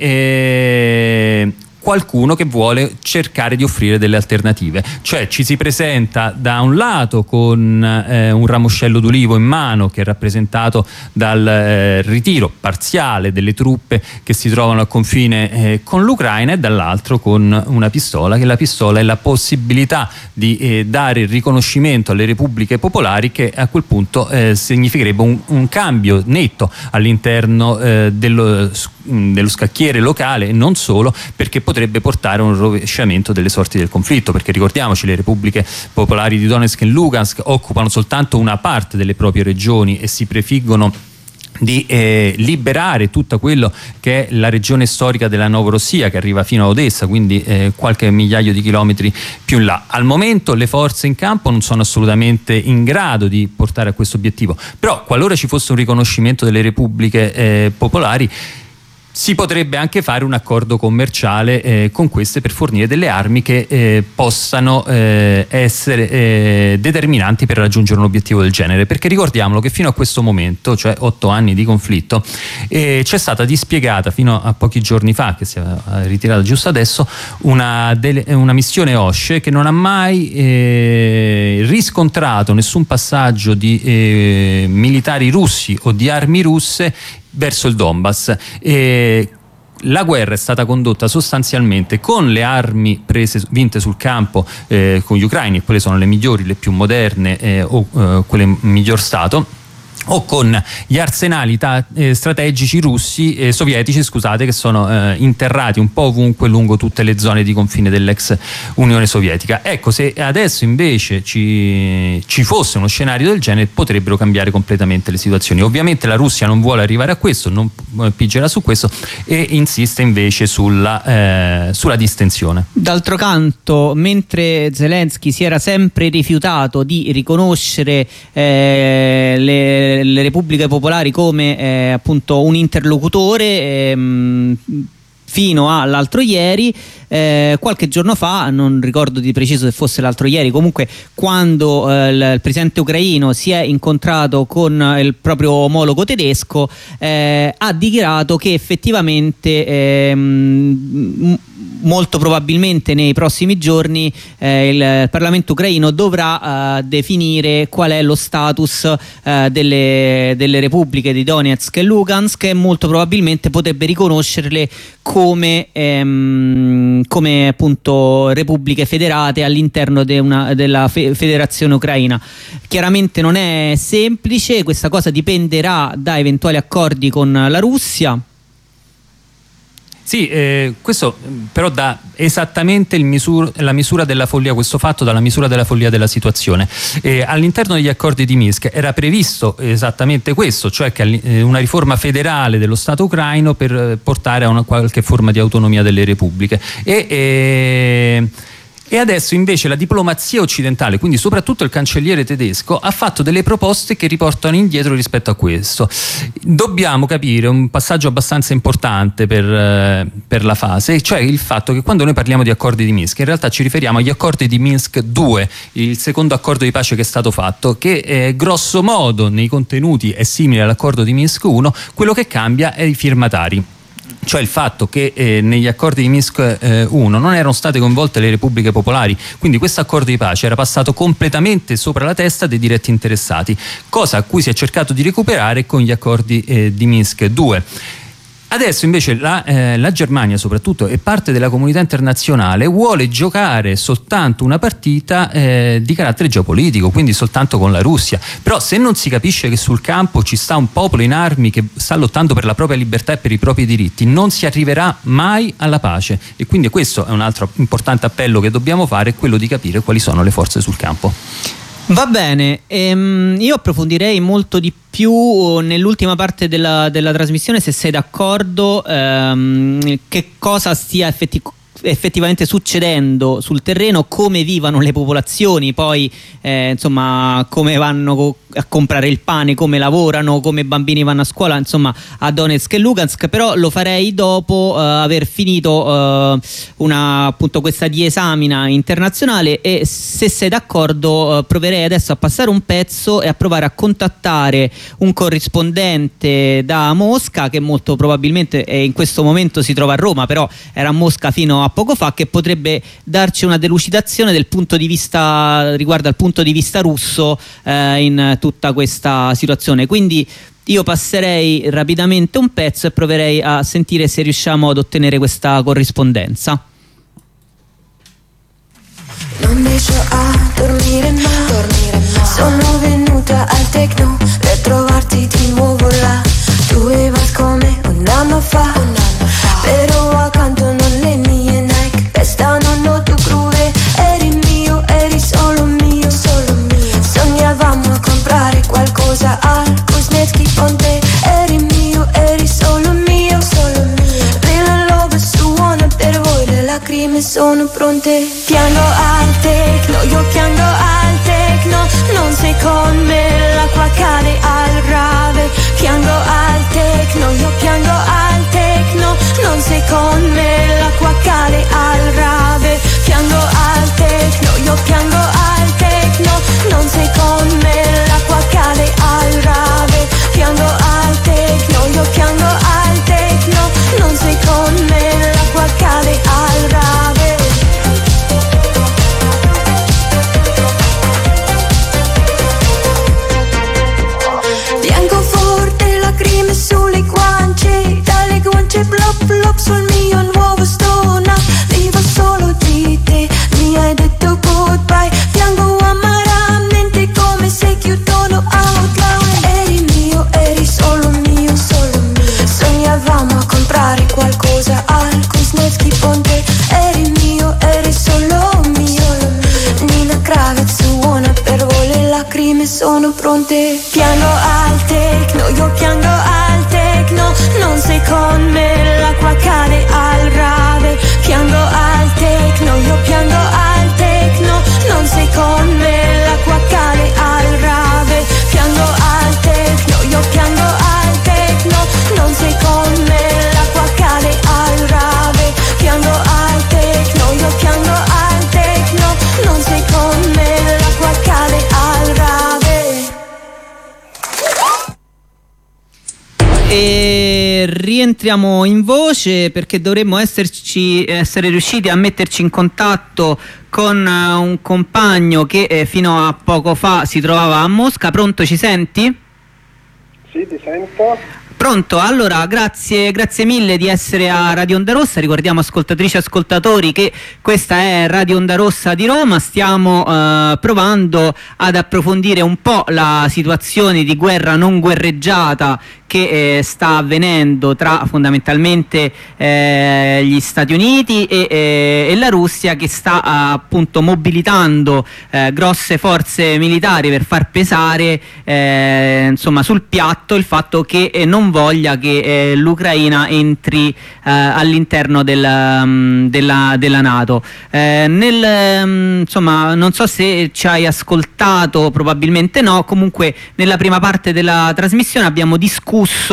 eh, qualcuno che vuole cercare di offrire delle alternative. Cioè ci si presenta da un lato con eh, un ramoscello d'ulivo in mano che è rappresentato dal eh, ritiro parziale delle truppe che si trovano al confine eh, con l'Ucraina, e dall'altro con una pistola, che la pistola è la possibilità di eh, dare il riconoscimento alle repubbliche popolari, che a quel punto eh, significherebbe un, un cambio netto all'interno eh, dello dello scacchiere locale e non solo, perché potrebbe portare a un rovesciamento delle sorti del conflitto, perché ricordiamoci, le repubbliche popolari di Donetsk e Lugansk occupano soltanto una parte delle proprie regioni e si prefiggono di eh, liberare tutto quello che è la regione storica della Novorossia, che arriva fino a Odessa, quindi eh, qualche migliaio di chilometri più in là. Al momento le forze in campo non sono assolutamente in grado di portare a questo obiettivo, però qualora ci fosse un riconoscimento delle repubbliche eh, popolari, si potrebbe anche fare un accordo commerciale eh, con queste per fornire delle armi che eh, possano eh, essere eh, determinanti per raggiungere un obiettivo del genere, perché ricordiamolo che fino a questo momento, cioè otto anni di conflitto, eh, c'è stata dispiegata fino a pochi giorni fa, che si è ritirata giusto adesso, una, dele- una missione OSCE che non ha mai eh, riscontrato nessun passaggio di eh, militari russi o di armi russe verso il Donbass. E la guerra è stata condotta sostanzialmente con le armi prese, vinte sul campo eh, con gli ucraini, e quelle sono le migliori, le più moderne eh, o eh, quelle in miglior stato, o con gli arsenali ta- eh, strategici russi e eh, sovietici, scusate, che sono eh, interrati un po' ovunque lungo tutte le zone di confine dell'ex Unione Sovietica. Ecco, se adesso invece ci, ci fosse uno scenario del genere, potrebbero cambiare completamente le situazioni. Ovviamente la Russia non vuole arrivare a questo, non pigerà su questo e insiste invece sulla, eh, sulla distensione. D'altro canto, mentre Zelensky si era sempre rifiutato di riconoscere eh, le le repubbliche popolari come eh, appunto un interlocutore ehm, fino all'altro ieri, eh, qualche giorno fa, non ricordo di preciso se fosse l'altro ieri, comunque quando eh, il, il presidente ucraino si è incontrato con il proprio omologo tedesco, eh, ha dichiarato che effettivamente ehm, molto probabilmente nei prossimi giorni eh, il Parlamento ucraino dovrà eh, definire qual è lo status eh, delle, delle repubbliche di Donetsk e Lugansk, e molto probabilmente potrebbe riconoscerle come, ehm, come appunto repubbliche federate all'interno de una, della fe federazione ucraina. Chiaramente non è semplice, questa cosa dipenderà da eventuali accordi con la Russia. Sì, eh, questo però dà esattamente il misur la misura della follia, questo fatto dà la misura della follia della situazione. Eh, all'interno degli accordi di Minsk era previsto esattamente questo, cioè che eh, una riforma federale dello Stato ucraino per eh, portare a una qualche forma di autonomia delle repubbliche. E, eh, E adesso invece la diplomazia occidentale, quindi soprattutto il cancelliere tedesco, ha fatto delle proposte che riportano indietro rispetto a questo. Dobbiamo capire un passaggio abbastanza importante per, eh, per la fase, cioè il fatto che quando noi parliamo di accordi di Minsk, in realtà ci riferiamo agli accordi di Minsk due, il secondo accordo di pace che è stato fatto, che eh, grosso modo nei contenuti è simile all'accordo di Minsk uno, quello che cambia è i firmatari. Cioè il fatto che eh, negli accordi di Minsk uno eh, non erano state coinvolte le repubbliche popolari, quindi questo accordo di pace era passato completamente sopra la testa dei diretti interessati, cosa a cui si è cercato di recuperare con gli accordi eh, di Minsk due. Adesso invece la, eh, la Germania soprattutto e parte della comunità internazionale vuole giocare soltanto una partita eh, di carattere geopolitico, quindi soltanto con la Russia. Però se non si capisce che sul campo ci sta un popolo in armi che sta lottando per la propria libertà e per i propri diritti, non si arriverà mai alla pace. E quindi questo è un altro importante appello che dobbiamo fare, quello di capire quali sono le forze sul campo. Va bene, ehm, io approfondirei molto di più nell'ultima parte della, della trasmissione, se sei d'accordo, ehm, che cosa stia effettivamente effettivamente succedendo sul terreno, come vivano le popolazioni, poi eh, insomma come vanno a comprare il pane, come lavorano, come i bambini vanno a scuola, insomma a Donetsk e Lugansk. Però lo farei dopo eh, aver finito eh, una, appunto questa diesamina internazionale, e se sei d'accordo eh, proverei adesso a passare un pezzo e a provare a contattare un corrispondente da Mosca, che molto probabilmente eh, in questo momento si trova a Roma, però era a Mosca fino a poco fa, che potrebbe darci una delucidazione del punto di vista riguardo al punto di vista russo eh, in tutta questa situazione. Quindi io passerei rapidamente un pezzo e proverei a sentire se riusciamo ad ottenere questa corrispondenza. Non riesco a dormire mai, dormire mai. Sono venuta al techno per trovarti di nuovo là. Tu e vas come un anno fa, un anno fa. Però accanto non le mie Nike, pestano no tu crude. Eri mio, eri solo mio, solo mio. Sognavamo a comprare qualcosa al Kuznetsky con te. Eri mio, eri solo mio, solo mio. Real love suona per voi, le lacrime sono pronte. Piango al techno, io piango al techno. Non sei con me, l'acqua cade al rave. Piango al techno, io piango al techno. Non sei con me, l'acqua cade al rave. Piango al techno, io piango al techno. Non sei con me, l'acqua cade al rave. Piango al techno, io piango al techno. Non sei con me, l'acqua cade al rave. Piango forte, lacrime sulle guance. Dalle guance blop blop sul mio nuovo stona. Vivo solo di te, mi hai detto goodbye. Piango amaramente come se chiudono Outline. Eri mio, eri solo mio, solo mio. Sognavamo a comprare qualcosa al Kuznetsky Ponte. Eri mio, eri solo mio, solo mio. Nina Kravitz suona per voi, le lacrime sono pronte. Piango al techno, io piango al techno. Non sei con me, l'acqua cade al rave. Piango al techno, io piango al techno. Non sei con me, l'acqua cade al rave. Piango al techno, io piango al techno. Non sei con me, l'acqua cade al rave. Piango al techno, io piango al techno. Non sei con me, l'acqua cade al rave. E rientriamo in voce perché dovremmo esserci, essere riusciti a metterci in contatto con uh, un compagno che eh, fino a poco fa si trovava a Mosca. Pronto, ci senti? Sì, ti sento. Pronto, allora grazie, grazie mille di essere a Radio Onda Rossa. Ricordiamo, ascoltatrici e ascoltatori, che questa è Radio Onda Rossa di Roma. Stiamo eh, provando ad approfondire un po' la situazione di guerra non guerreggiata che eh, sta avvenendo tra fondamentalmente eh, gli Stati Uniti e, eh, e la Russia, che sta eh, appunto mobilitando eh, grosse forze militari per far pesare eh, insomma sul piatto il fatto che eh, non voglia che eh, l'Ucraina entri eh, all'interno del, um, della, della NATO. Eh, nel, um, insomma, non so se ci hai ascoltato, probabilmente no. Comunque nella prima parte della trasmissione abbiamo discusso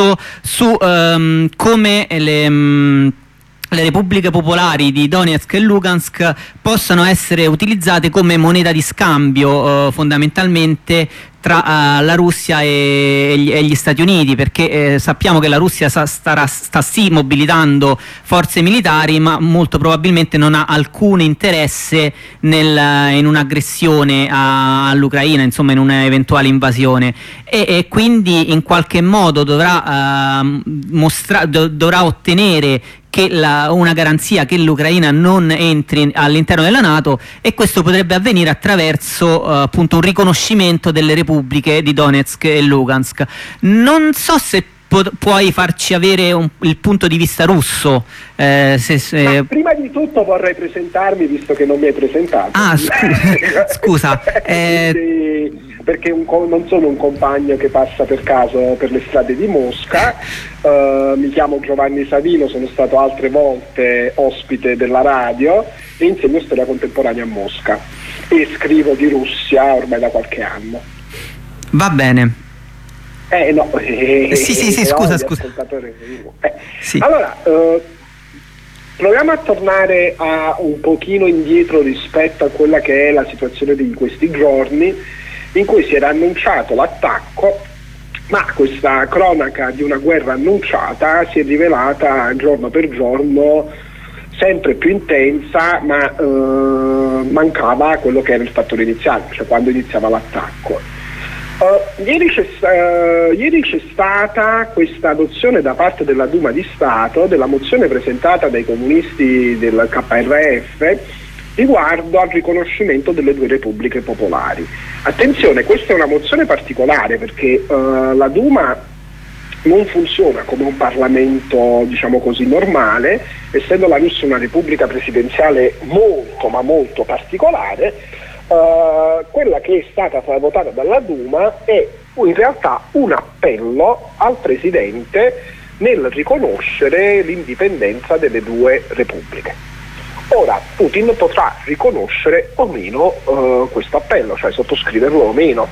su um, come le, um, le repubbliche popolari di Donetsk e Lugansk possano essere utilizzate come moneta di scambio uh, fondamentalmente tra uh, la Russia e, e, gli, e gli Stati Uniti, perché eh, sappiamo che la Russia sa, starà, sta sì mobilitando forze militari, ma molto probabilmente non ha alcun interesse nel, in un'aggressione a, all'Ucraina, insomma in un'eventuale invasione, e, e quindi in qualche modo dovrà, uh, mostra- do- dovrà ottenere che la, una garanzia che l'Ucraina non entri all'interno della NATO, e questo potrebbe avvenire attraverso uh, appunto un riconoscimento delle repubbliche di Donetsk e Lugansk. Non so se pu- puoi farci avere un, il punto di vista russo. Eh, se, se... Prima di tutto vorrei presentarmi, visto che non mi hai presentato. Ah, scusa, scusa eh... perché un co- non sono un compagno che passa per caso per le strade di Mosca. Uh, mi chiamo Giovanni Savino, sono stato altre volte ospite della radio e insegno storia contemporanea a Mosca e scrivo di Russia ormai da qualche anno. Va bene. Eh no, eh, sì sì sì, eh, scusa scusa. Eh. Sì. Allora, uh, proviamo a tornare a un pochino indietro rispetto a quella che è la situazione di questi giorni, in cui si era annunciato l'attacco, ma questa cronaca di una guerra annunciata si è rivelata giorno per giorno sempre più intensa, ma eh, mancava quello che era il fattore iniziale, cioè quando iniziava l'attacco. Uh, ieri, c'è, uh, ieri c'è stata questa adozione da parte della Duma di Stato della mozione presentata dai comunisti del K R F riguardo al riconoscimento delle due repubbliche popolari. Attenzione, questa è una mozione particolare perché uh, la Duma non funziona come un Parlamento, diciamo così, normale, essendo la Russia una repubblica presidenziale molto ma molto particolare. Uh, quella che è stata votata dalla Duma è in realtà un appello al presidente nel riconoscere l'indipendenza delle due repubbliche. Ora Putin potrà riconoscere o meno uh, questo appello, cioè sottoscriverlo o meno.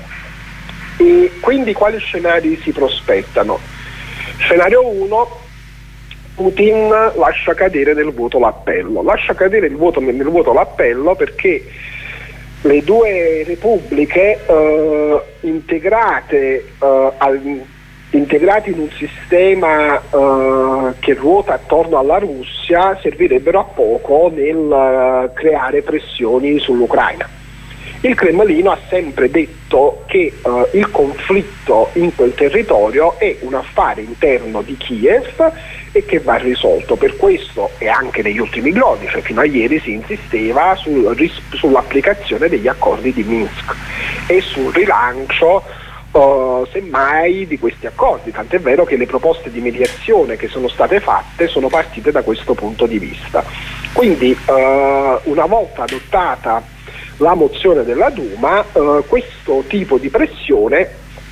E quindi quali scenari si prospettano? Scenario uno: Putin lascia cadere nel voto l'appello. Lascia cadere il voto nel voto l'appello perché le due repubbliche uh, integrate uh, al integrati in un sistema uh, che ruota attorno alla Russia servirebbero a poco nel uh, creare pressioni sull'Ucraina. Il Cremlino ha sempre detto che uh, il conflitto in quel territorio è un affare interno di Kiev e che va risolto. Per questo, e anche negli ultimi giorni, cioè fino a ieri, si insisteva sul, sull'applicazione degli accordi di Minsk e sul rilancio Uh, semmai di questi accordi, tant'è vero che le proposte di mediazione che sono state fatte sono partite da questo punto di vista. Quindi uh, una volta adottata la mozione della Duma, uh, questo tipo di pressione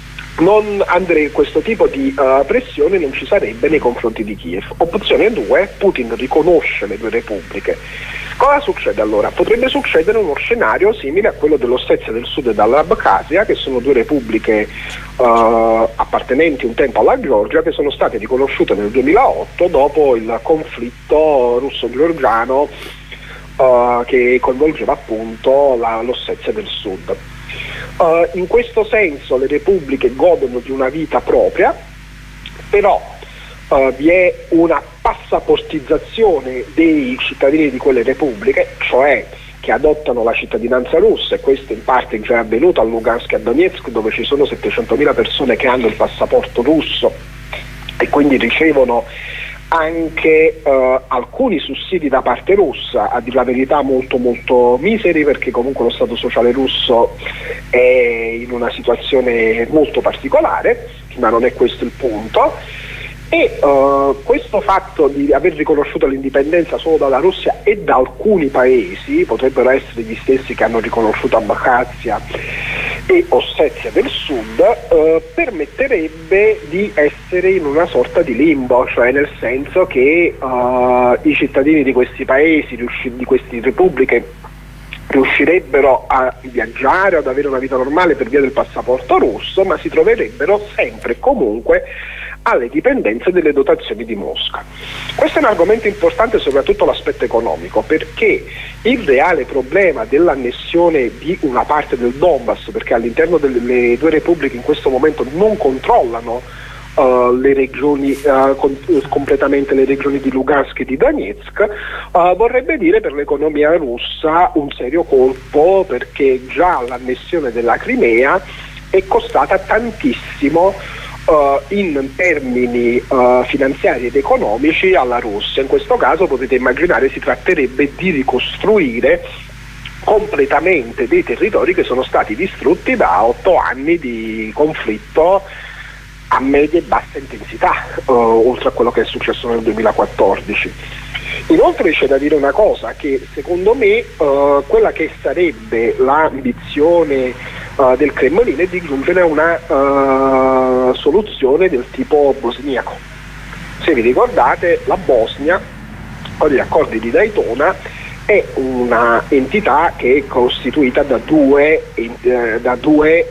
non andre, questo tipo di uh, pressione non ci sarebbe nei confronti di Kiev. Opzione due: Putin riconosce le due repubbliche. Cosa succede allora? Potrebbe succedere uno scenario simile a quello dell'Ossetia del Sud e dell'Abkhazia, che sono due repubbliche uh, appartenenti un tempo alla Georgia, che sono state riconosciute nel duemilaotto dopo il conflitto russo-georgiano uh, che coinvolgeva appunto la, l'Ossetia del Sud. Uh, in questo senso le repubbliche godono di una vita propria, però Uh, vi è una passaportizzazione dei cittadini di quelle repubbliche, cioè che adottano la cittadinanza russa, e questo in parte è già avvenuto a Lugansk e a Donetsk, dove ci sono settecentomila persone che hanno il passaporto russo e quindi ricevono anche uh, alcuni sussidi da parte russa, a dire la verità molto molto miseri, perché comunque lo Stato sociale russo è in una situazione molto particolare, ma non è questo il punto. E uh, questo fatto di aver riconosciuto l'indipendenza solo dalla Russia e da alcuni paesi, potrebbero essere gli stessi che hanno riconosciuto Abkhazia e Ossetia del Sud, uh, permetterebbe di essere in una sorta di limbo, cioè nel senso che uh, i cittadini di questi paesi, di queste repubbliche, riuscirebbero a viaggiare, ad avere una vita normale per via del passaporto russo, ma si troverebbero sempre e comunque alle dipendenze delle dotazioni di Mosca. Questo è un argomento importante, soprattutto l'aspetto economico, perché il reale problema dell'annessione di una parte del Donbass, perché all'interno delle due repubbliche in questo momento non controllano uh, le regioni uh, con, completamente le regioni di Lugansk e di Donetsk, uh, vorrebbe dire per l'economia russa un serio colpo, perché già l'annessione della Crimea è costata tantissimo Uh, in termini uh, finanziari ed economici alla Russia. In questo caso potete immaginare si tratterebbe di ricostruire completamente dei territori che sono stati distrutti da otto anni di conflitto a media e bassa intensità, uh, oltre a quello che è successo nel duemilaquattordici. Inoltre c'è da dire una cosa, che secondo me uh, quella che sarebbe l'ambizione uh, del Cremlino è di giungere a una uh, soluzione del tipo bosniaco. Se vi ricordate, la Bosnia, con gli accordi di Daytona, è una entità che è costituita da due, eh, da due,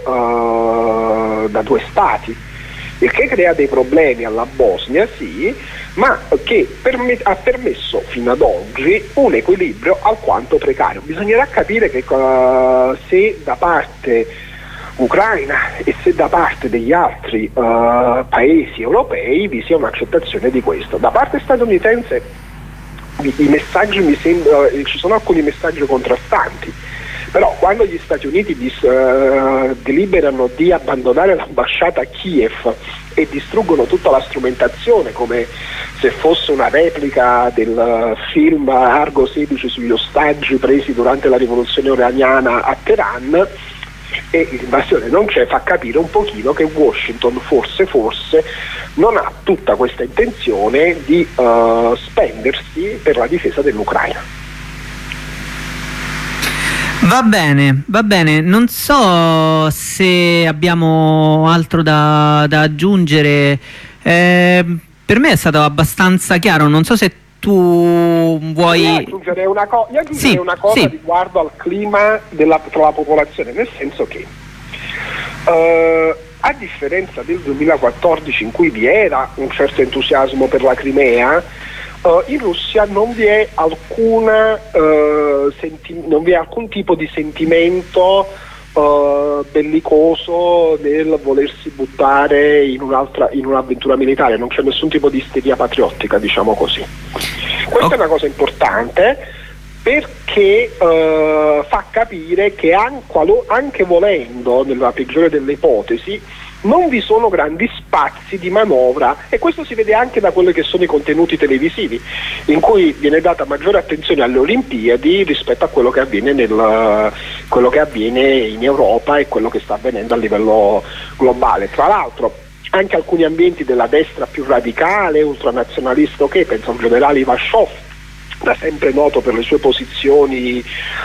uh, da due stati, il che crea dei problemi alla Bosnia, sì, ma che permet- ha permesso fino ad oggi un equilibrio alquanto precario. Bisognerà capire che uh, se da parte ucraina e se da parte degli altri uh, paesi europei vi sia un'accettazione di questo. Da parte statunitense i, i messaggi mi sembra, uh, ci sono alcuni messaggi contrastanti. Però quando gli Stati Uniti dis, uh, deliberano di abbandonare l'ambasciata a Kiev e distruggono tutta la strumentazione come se fosse una replica del film Argo sedici sugli ostaggi presi durante la rivoluzione iraniana a Teheran, e l'invasione non c'è, fa capire un pochino che Washington forse forse non ha tutta questa intenzione di uh, spendersi per la difesa dell'Ucraina. Va bene, va bene, non so se abbiamo altro da, da aggiungere. Eh, per me è stato abbastanza chiaro, non so se tu vuoi... Io aggiungerei una, co- io aggiungerei sì, una cosa sì. riguardo al clima della, tra la popolazione, nel senso che uh, a differenza del duemilaquattordici in cui vi era un certo entusiasmo per la Crimea, uh, in Russia non vi è alcuna uh, senti- non vi è alcun tipo di sentimento Uh, bellicoso nel volersi buttare in un'altra in un'avventura militare, non c'è nessun tipo di isteria patriottica, diciamo così. Questa Oh. è una cosa importante perché uh, fa capire che an- qualo- anche volendo, nella peggiore delle ipotesi, non vi sono grandi spazi di manovra, e questo si vede anche da quelli che sono i contenuti televisivi, in cui viene data maggiore attenzione alle Olimpiadi rispetto a quello che avviene nel, quello che avviene in Europa e quello che sta avvenendo a livello globale. Tra l'altro anche alcuni ambienti della destra più radicale, ultranazionalista, che penso al generale Ivashov, da sempre noto per le sue posizioni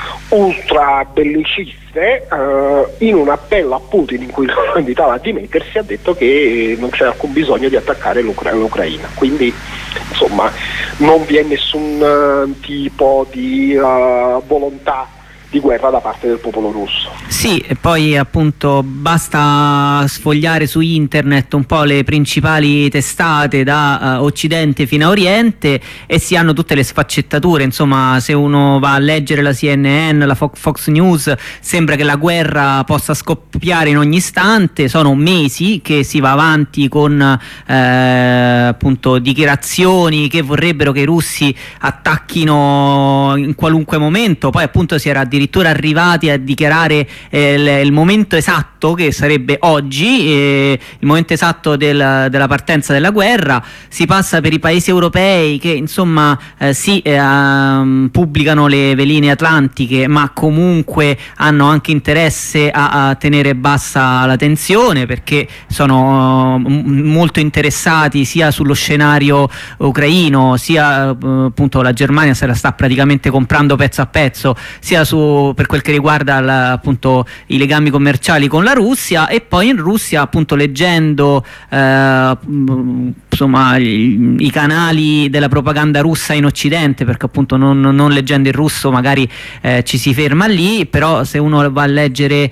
ultra belliciste, eh, in un appello a Putin in cui lo invitava a dimettersi, ha detto che non c'è alcun bisogno di attaccare l'Ucra- l'Ucraina. Quindi insomma non vi è nessun uh, tipo di uh, volontà di guerra da parte del popolo russo. Sì, e poi appunto basta sfogliare su internet un po' le principali testate da uh, Occidente fino a Oriente e si hanno tutte le sfaccettature. Insomma, se uno va a leggere la C N N, la Fo- Fox News, sembra che la guerra possa scoppiare in ogni istante. Sono mesi che si va avanti con eh, appunto dichiarazioni che vorrebbero che i russi attacchino in qualunque momento. Poi appunto si era addirittura arrivati a dichiarare eh, il, il momento esatto, che sarebbe oggi, eh, il momento esatto del, della partenza della guerra. Si passa per i paesi europei che insomma eh, sì, eh, um, pubblicano le veline atlantiche, ma comunque hanno anche interesse a, a tenere bassa la tensione, perché sono uh, m- molto interessati sia sullo scenario ucraino, sia uh, appunto la Germania se la sta praticamente comprando pezzo a pezzo, sia su per quel che riguarda la, appunto i legami commerciali con la Russia. E poi in Russia, appunto, leggendo eh, insomma i, i canali della propaganda russa in Occidente, perché appunto non, non leggendo il russo magari eh, ci si ferma lì, però se uno va a leggere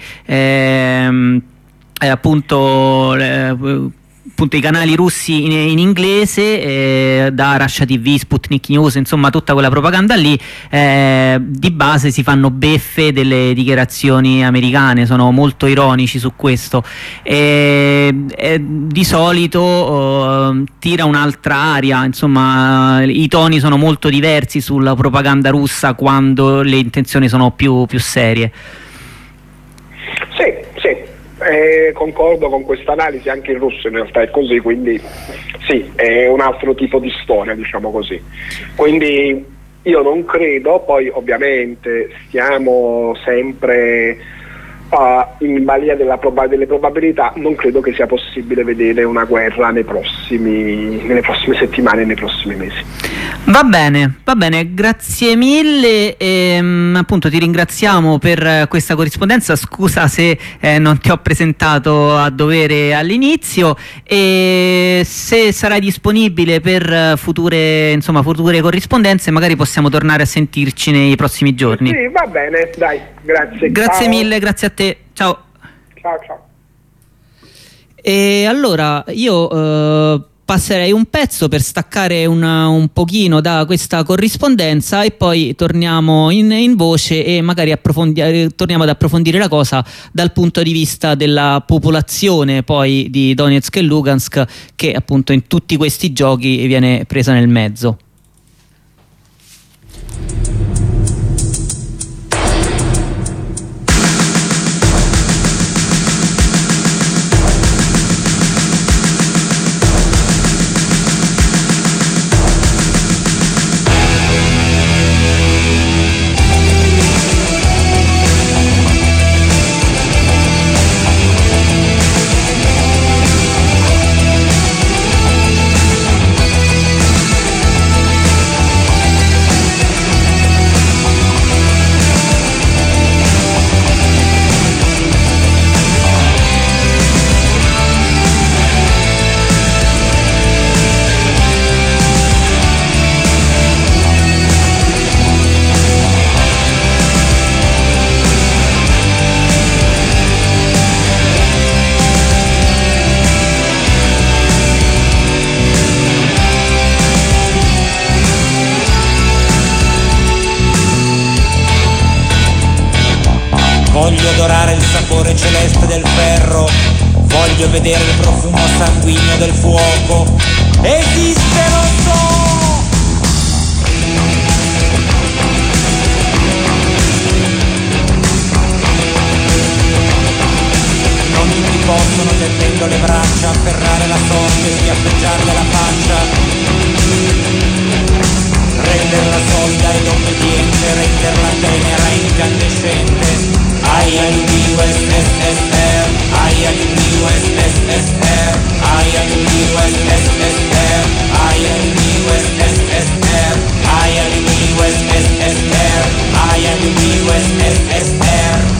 ehm, eh, appunto eh, appunto i canali russi in, in inglese, eh, da Russia T V, Sputnik News, insomma tutta quella propaganda lì, eh, di base si fanno beffe delle dichiarazioni americane, sono molto ironici su questo, e, e di solito oh, tira un'altra aria, insomma i toni sono molto diversi sulla propaganda russa quando le intenzioni sono più, più serie. Sì, sì. Eh, concordo con questa analisi, anche in russo in realtà è così, quindi sì, è un altro tipo di storia, diciamo così. Quindi io non credo, poi ovviamente stiamo sempre uh, in balia della proba- delle probabilità, non credo che sia possibile vedere una guerra nei prossimi, nelle prossime settimane, nei prossimi mesi. Va bene, va bene, grazie mille, e, appunto ti ringraziamo per questa corrispondenza. Scusa se eh, non ti ho presentato a dovere all'inizio, e se sarai disponibile per future, insomma, future corrispondenze magari possiamo tornare a sentirci nei prossimi giorni. Sì, va bene, dai, grazie. Grazie Ciao. mille, grazie a te, ciao. Ciao, ciao. E allora io eh, passerei un pezzo per staccare una, un pochino da questa corrispondenza e poi torniamo in, in voce e magari approfondi- torniamo ad approfondire la cosa dal punto di vista della popolazione poi di Donetsk e Lugansk, che appunto in tutti questi giochi viene presa nel mezzo. Voglio odorare il sapore celeste del ferro, voglio vedere il profumo sanguigno del fuoco. Esiste, lo so! Non tutti possono, tendendo le braccia, afferrare la sorte e schiaffeggiarle la faccia, renderla solida ed obbediente, renderla tenera e incandescente. I am the U S S S R, I am the U S S S R, I am the U S S S R, I am the U S S S R, I am the U S S S R, I am the U S S S R.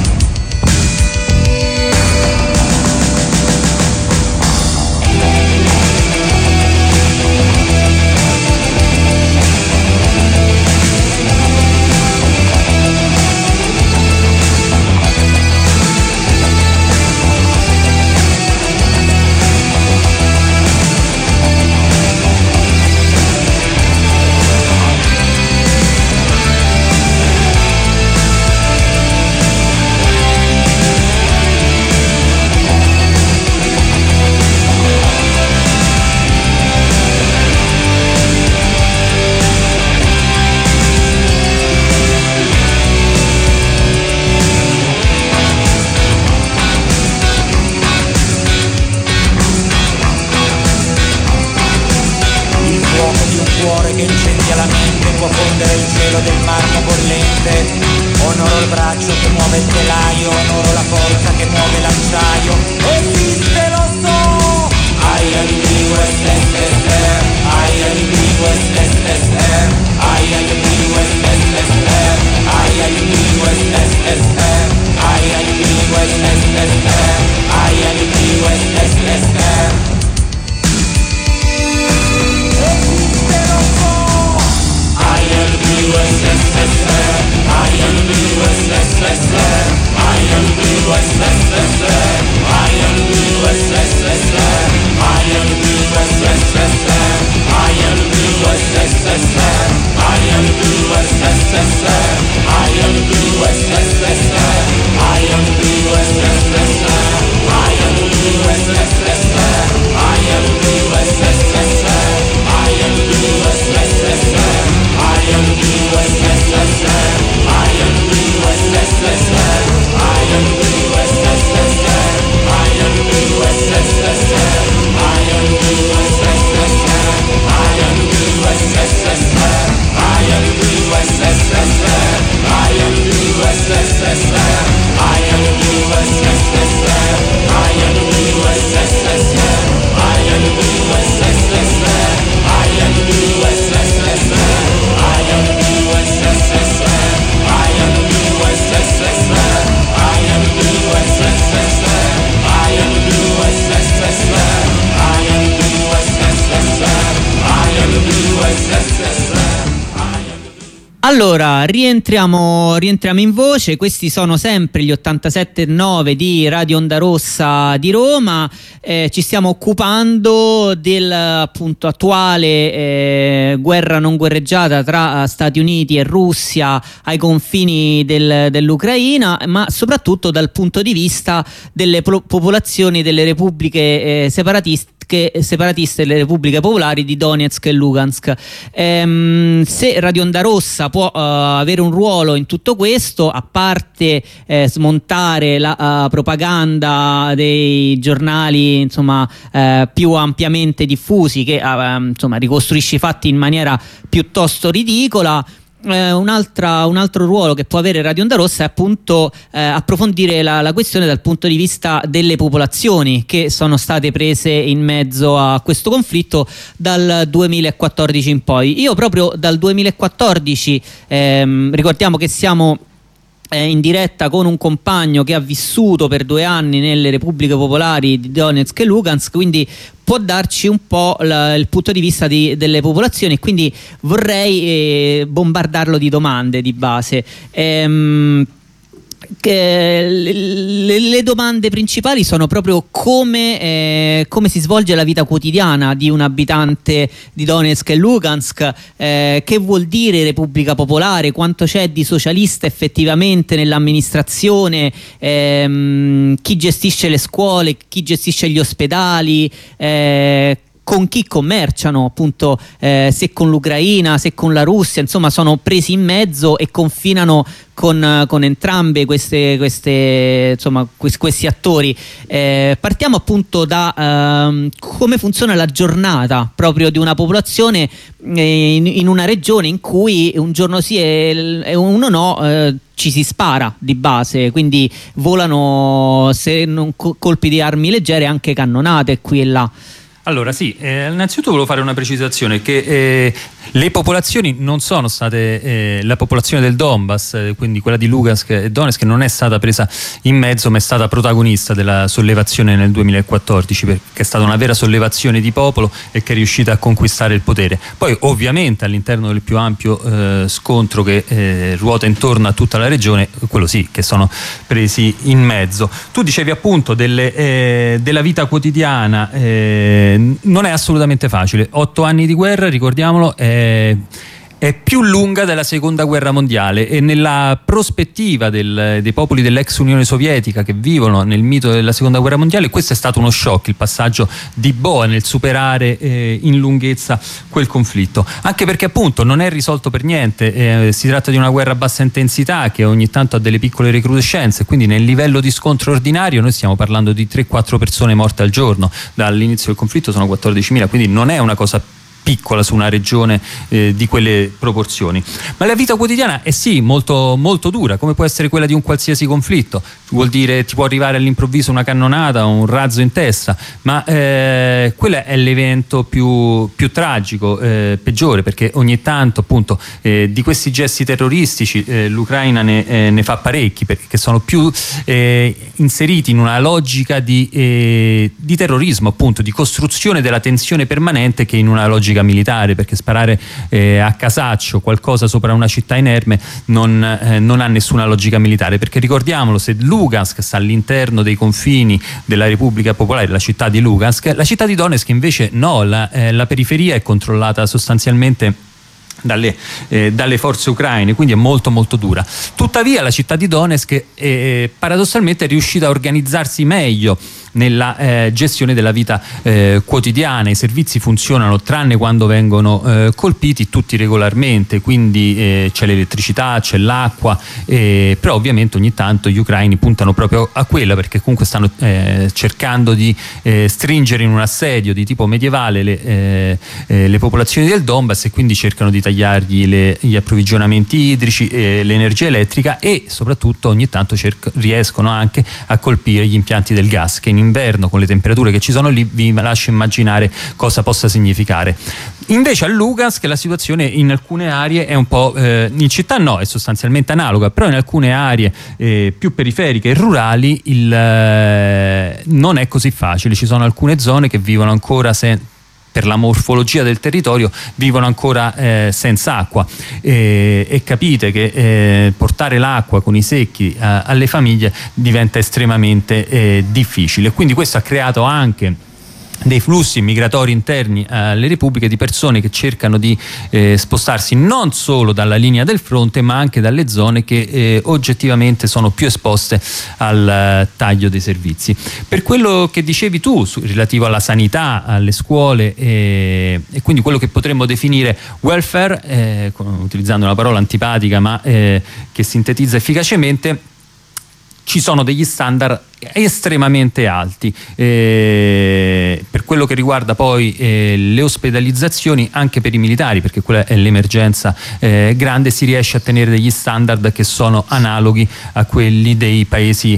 Allora, rientriamo, rientriamo in voce. Questi sono sempre gli ottantasette virgola nove di Radio Onda Rossa di Roma. Eh, ci stiamo occupando del appunto attuale eh, guerra non guerreggiata tra Stati Uniti e Russia ai confini del, dell'Ucraina, ma soprattutto dal punto di vista delle pro- popolazioni delle repubbliche eh, separatiste separatiste delle repubbliche popolari di Donetsk e Lugansk. Ehm, se Radio Onda Rossa può uh, avere un ruolo in tutto questo, a parte eh, smontare la uh, propaganda dei giornali insomma eh, più ampiamente diffusi, che uh, insomma ricostruisce i fatti in maniera piuttosto ridicola, Eh, un'altra, un altro ruolo che può avere Radio Onda Rossa è appunto eh, approfondire la, la questione dal punto di vista delle popolazioni che sono state prese in mezzo a questo conflitto dal duemilaquattordici in poi. Io proprio dal duemilaquattordici, ehm, ricordiamo che siamo in diretta con un compagno che ha vissuto per due anni nelle repubbliche popolari di Donetsk e Lugansk, quindi può darci un po' la, il punto di vista di, delle popolazioni, quindi vorrei eh, bombardarlo di domande di base. Ehm, che le, le domande principali sono proprio come, eh, come si svolge la vita quotidiana di un abitante di Donetsk e Lugansk, eh, che vuol dire Repubblica Popolare, quanto c'è di socialista effettivamente nell'amministrazione, ehm, chi gestisce le scuole, chi gestisce gli ospedali, eh, con chi commerciano, appunto, eh, se con l'Ucraina, se con la Russia, insomma sono presi in mezzo e confinano con, con entrambe queste, queste insomma questi, questi attori. Eh, partiamo appunto da ehm, come funziona la giornata proprio di una popolazione eh, in, in una regione in cui un giorno sì e, e uno no, eh, ci si spara di base, quindi volano, se non colpi di armi leggere, anche cannonate qui e là. Allora sì, eh, innanzitutto volevo fare una precisazione che eh, le popolazioni non sono state, eh, la popolazione del Donbass, eh, quindi quella di Lugansk e Donetsk, non è stata presa in mezzo ma è stata protagonista della sollevazione nel duemilaquattordici, perché è stata una vera sollevazione di popolo e che è riuscita a conquistare il potere. Poi ovviamente all'interno del più ampio eh, scontro che eh, ruota intorno a tutta la regione, quello sì, che sono presi in mezzo. Tu dicevi appunto delle, eh, della vita quotidiana, eh, non è assolutamente facile. Otto anni di guerra, ricordiamolo, è, è più lunga della seconda guerra mondiale, e nella prospettiva del, dei popoli dell'ex Unione Sovietica che vivono nel mito della seconda guerra mondiale, questo è stato uno shock, il passaggio di boa nel superare eh, in lunghezza quel conflitto, anche perché appunto non è risolto per niente, eh, si tratta di una guerra a bassa intensità che ogni tanto ha delle piccole recrudescenze, quindi nel livello di scontro ordinario noi stiamo parlando di tre quattro persone morte al giorno, dall'inizio del conflitto sono quattordicimila, quindi non è una cosa piccola su una regione eh, di quelle proporzioni. Ma la vita quotidiana è sì molto, molto dura, come può essere quella di un qualsiasi conflitto. Vuol dire, ti può arrivare all'improvviso una cannonata o un razzo in testa, ma eh, quello è l'evento più, più tragico, eh, peggiore, perché ogni tanto appunto eh, di questi gesti terroristici eh, l'Ucraina ne, eh, ne fa parecchi, perché sono più eh, inseriti in una logica di, eh, di terrorismo, appunto di costruzione della tensione permanente, che in una logica militare, perché sparare eh, a casaccio qualcosa sopra una città inerme non, eh, non ha nessuna logica militare, perché ricordiamolo, se Lugansk sta all'interno dei confini della Repubblica Popolare, la città di Lugansk, la città di Donetsk invece no, la, eh, la periferia è controllata sostanzialmente Dalle, eh, dalle forze ucraine, quindi è molto molto dura. Tuttavia la città di Donetsk eh, paradossalmente è riuscita a organizzarsi meglio nella eh, gestione della vita eh, quotidiana. I servizi funzionano, tranne quando vengono eh, colpiti, tutti regolarmente, quindi eh, c'è l'elettricità, c'è l'acqua, eh, però ovviamente ogni tanto gli ucraini puntano proprio a quella, perché comunque stanno eh, cercando di eh, stringere in un assedio di tipo medievale le, eh, eh, le popolazioni del Donbass, e quindi cercano di tagliargli le, gli approvvigionamenti idrici, eh, l'energia elettrica, e soprattutto ogni tanto cerc- riescono anche a colpire gli impianti del gas, che in inverno con le temperature che ci sono lì vi lascio immaginare cosa possa significare. Invece a Lugansk la situazione in alcune aree è un po', eh, in città no, è sostanzialmente analoga, però in alcune aree eh, più periferiche e rurali il, eh, non è così facile. Ci sono alcune zone che vivono ancora senza, per la morfologia del territorio, vivono ancora eh, senza acqua, e, e capite che eh, portare l'acqua con i secchi eh, alle famiglie diventa estremamente eh, difficile. Quindi questo ha creato anche dei flussi migratori interni alle repubbliche di persone che cercano di eh, spostarsi non solo dalla linea del fronte, ma anche dalle zone che eh, oggettivamente sono più esposte al uh, taglio dei servizi. Per quello che dicevi tu su, relativo alla sanità, alle scuole eh, e quindi quello che potremmo definire welfare, eh, utilizzando una parola antipatica ma eh, che sintetizza efficacemente, ci sono degli standard estremamente alti eh, per quello che riguarda poi eh, le ospedalizzazioni anche per i militari, perché quella è l'emergenza eh, grande. Si riesce a tenere degli standard che sono analoghi a quelli dei paesi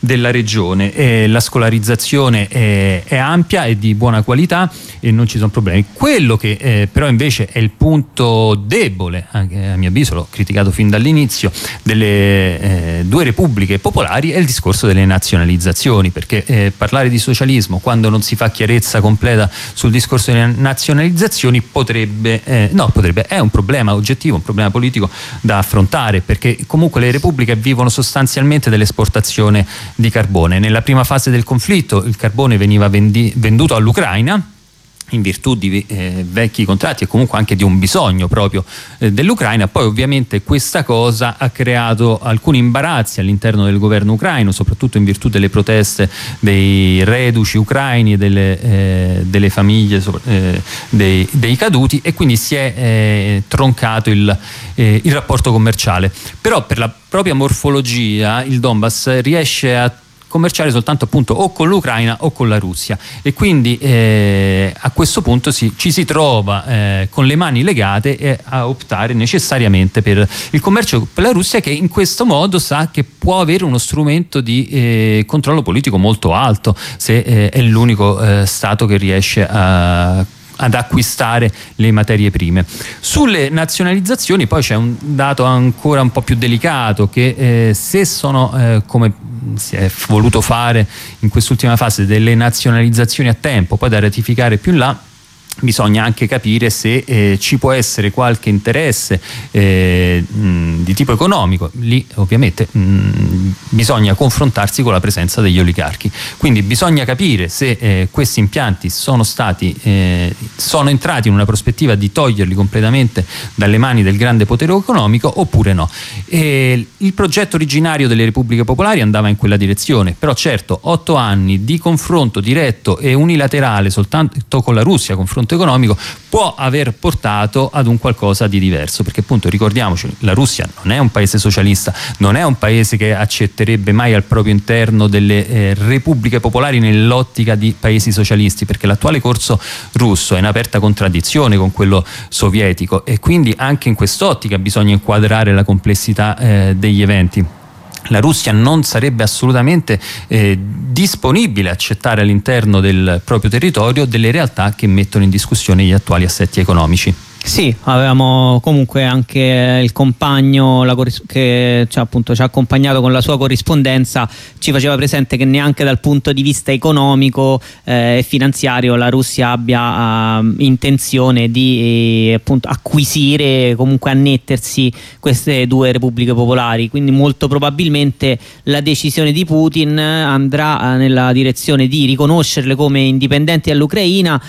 della regione. Eh, la scolarizzazione è, è ampia e di buona qualità e non ci sono problemi. Quello che eh, però invece è il punto debole, anche a mio avviso l'ho criticato fin dall'inizio, delle eh, due repubbliche popolari è il discorso delle nazionalizzazioni, perché eh, parlare di socialismo quando non si fa chiarezza completa sul discorso delle nazionalizzazioni potrebbe, eh, no potrebbe, è un problema oggettivo, un problema politico da affrontare, perché comunque le repubbliche vivono sostanzialmente dell'esportazione di carbone. Nella prima fase del conflitto il carbone veniva vendi- venduto all'Ucraina in virtù di eh, vecchi contratti e comunque anche di un bisogno proprio eh, dell'Ucraina. Poi ovviamente questa cosa ha creato alcuni imbarazzi all'interno del governo ucraino, soprattutto in virtù delle proteste dei reduci ucraini e delle, eh, delle famiglie eh, dei, dei caduti, e quindi si è eh, troncato il, eh, il rapporto commerciale. Però per la propria morfologia il Donbass riesce a commerciare soltanto appunto o con l'Ucraina o con la Russia, e quindi eh, a questo punto si, ci si trova eh, con le mani legate e a optare necessariamente per il commercio per la Russia, che in questo modo sa che può avere uno strumento di eh, controllo politico molto alto, se eh, è l'unico eh, Stato che riesce a ad acquistare le materie prime. Sulle nazionalizzazioni poi c'è un dato ancora un po' più delicato, che eh, se sono eh, come si è voluto fare in quest'ultima fase delle nazionalizzazioni a tempo poi da ratificare più in là, bisogna anche capire se eh, ci può essere qualche interesse eh, mh, di tipo economico. Lì ovviamente mh, bisogna confrontarsi con la presenza degli oligarchi, quindi bisogna capire se eh, questi impianti sono stati eh, sono entrati in una prospettiva di toglierli completamente dalle mani del grande potere economico oppure no. E il progetto originario delle repubbliche popolari andava in quella direzione, però certo otto anni di confronto diretto e unilaterale soltanto con la Russia, confronto economico, può aver portato ad un qualcosa di diverso, perché appunto ricordiamoci, la Russia non è un paese socialista, non è un paese che accetterebbe mai al proprio interno delle eh, repubbliche popolari nell'ottica di paesi socialisti, perché l'attuale corso russo è in aperta contraddizione con quello sovietico, e quindi anche in quest'ottica bisogna inquadrare la complessità eh, degli eventi. La Russia non sarebbe assolutamente eh, disponibile a accettare all'interno del proprio territorio delle realtà che mettono in discussione gli attuali assetti economici. Sì, avevamo comunque anche il compagno la corris- che cioè, appunto, ci ha accompagnato con la sua corrispondenza, ci faceva presente che neanche dal punto di vista economico eh, e finanziario la Russia abbia uh, intenzione di eh, appunto, acquisire, comunque annettersi queste due repubbliche popolari, quindi molto probabilmente la decisione di Putin andrà uh, nella direzione di riconoscerle come indipendenti dall'Ucraina,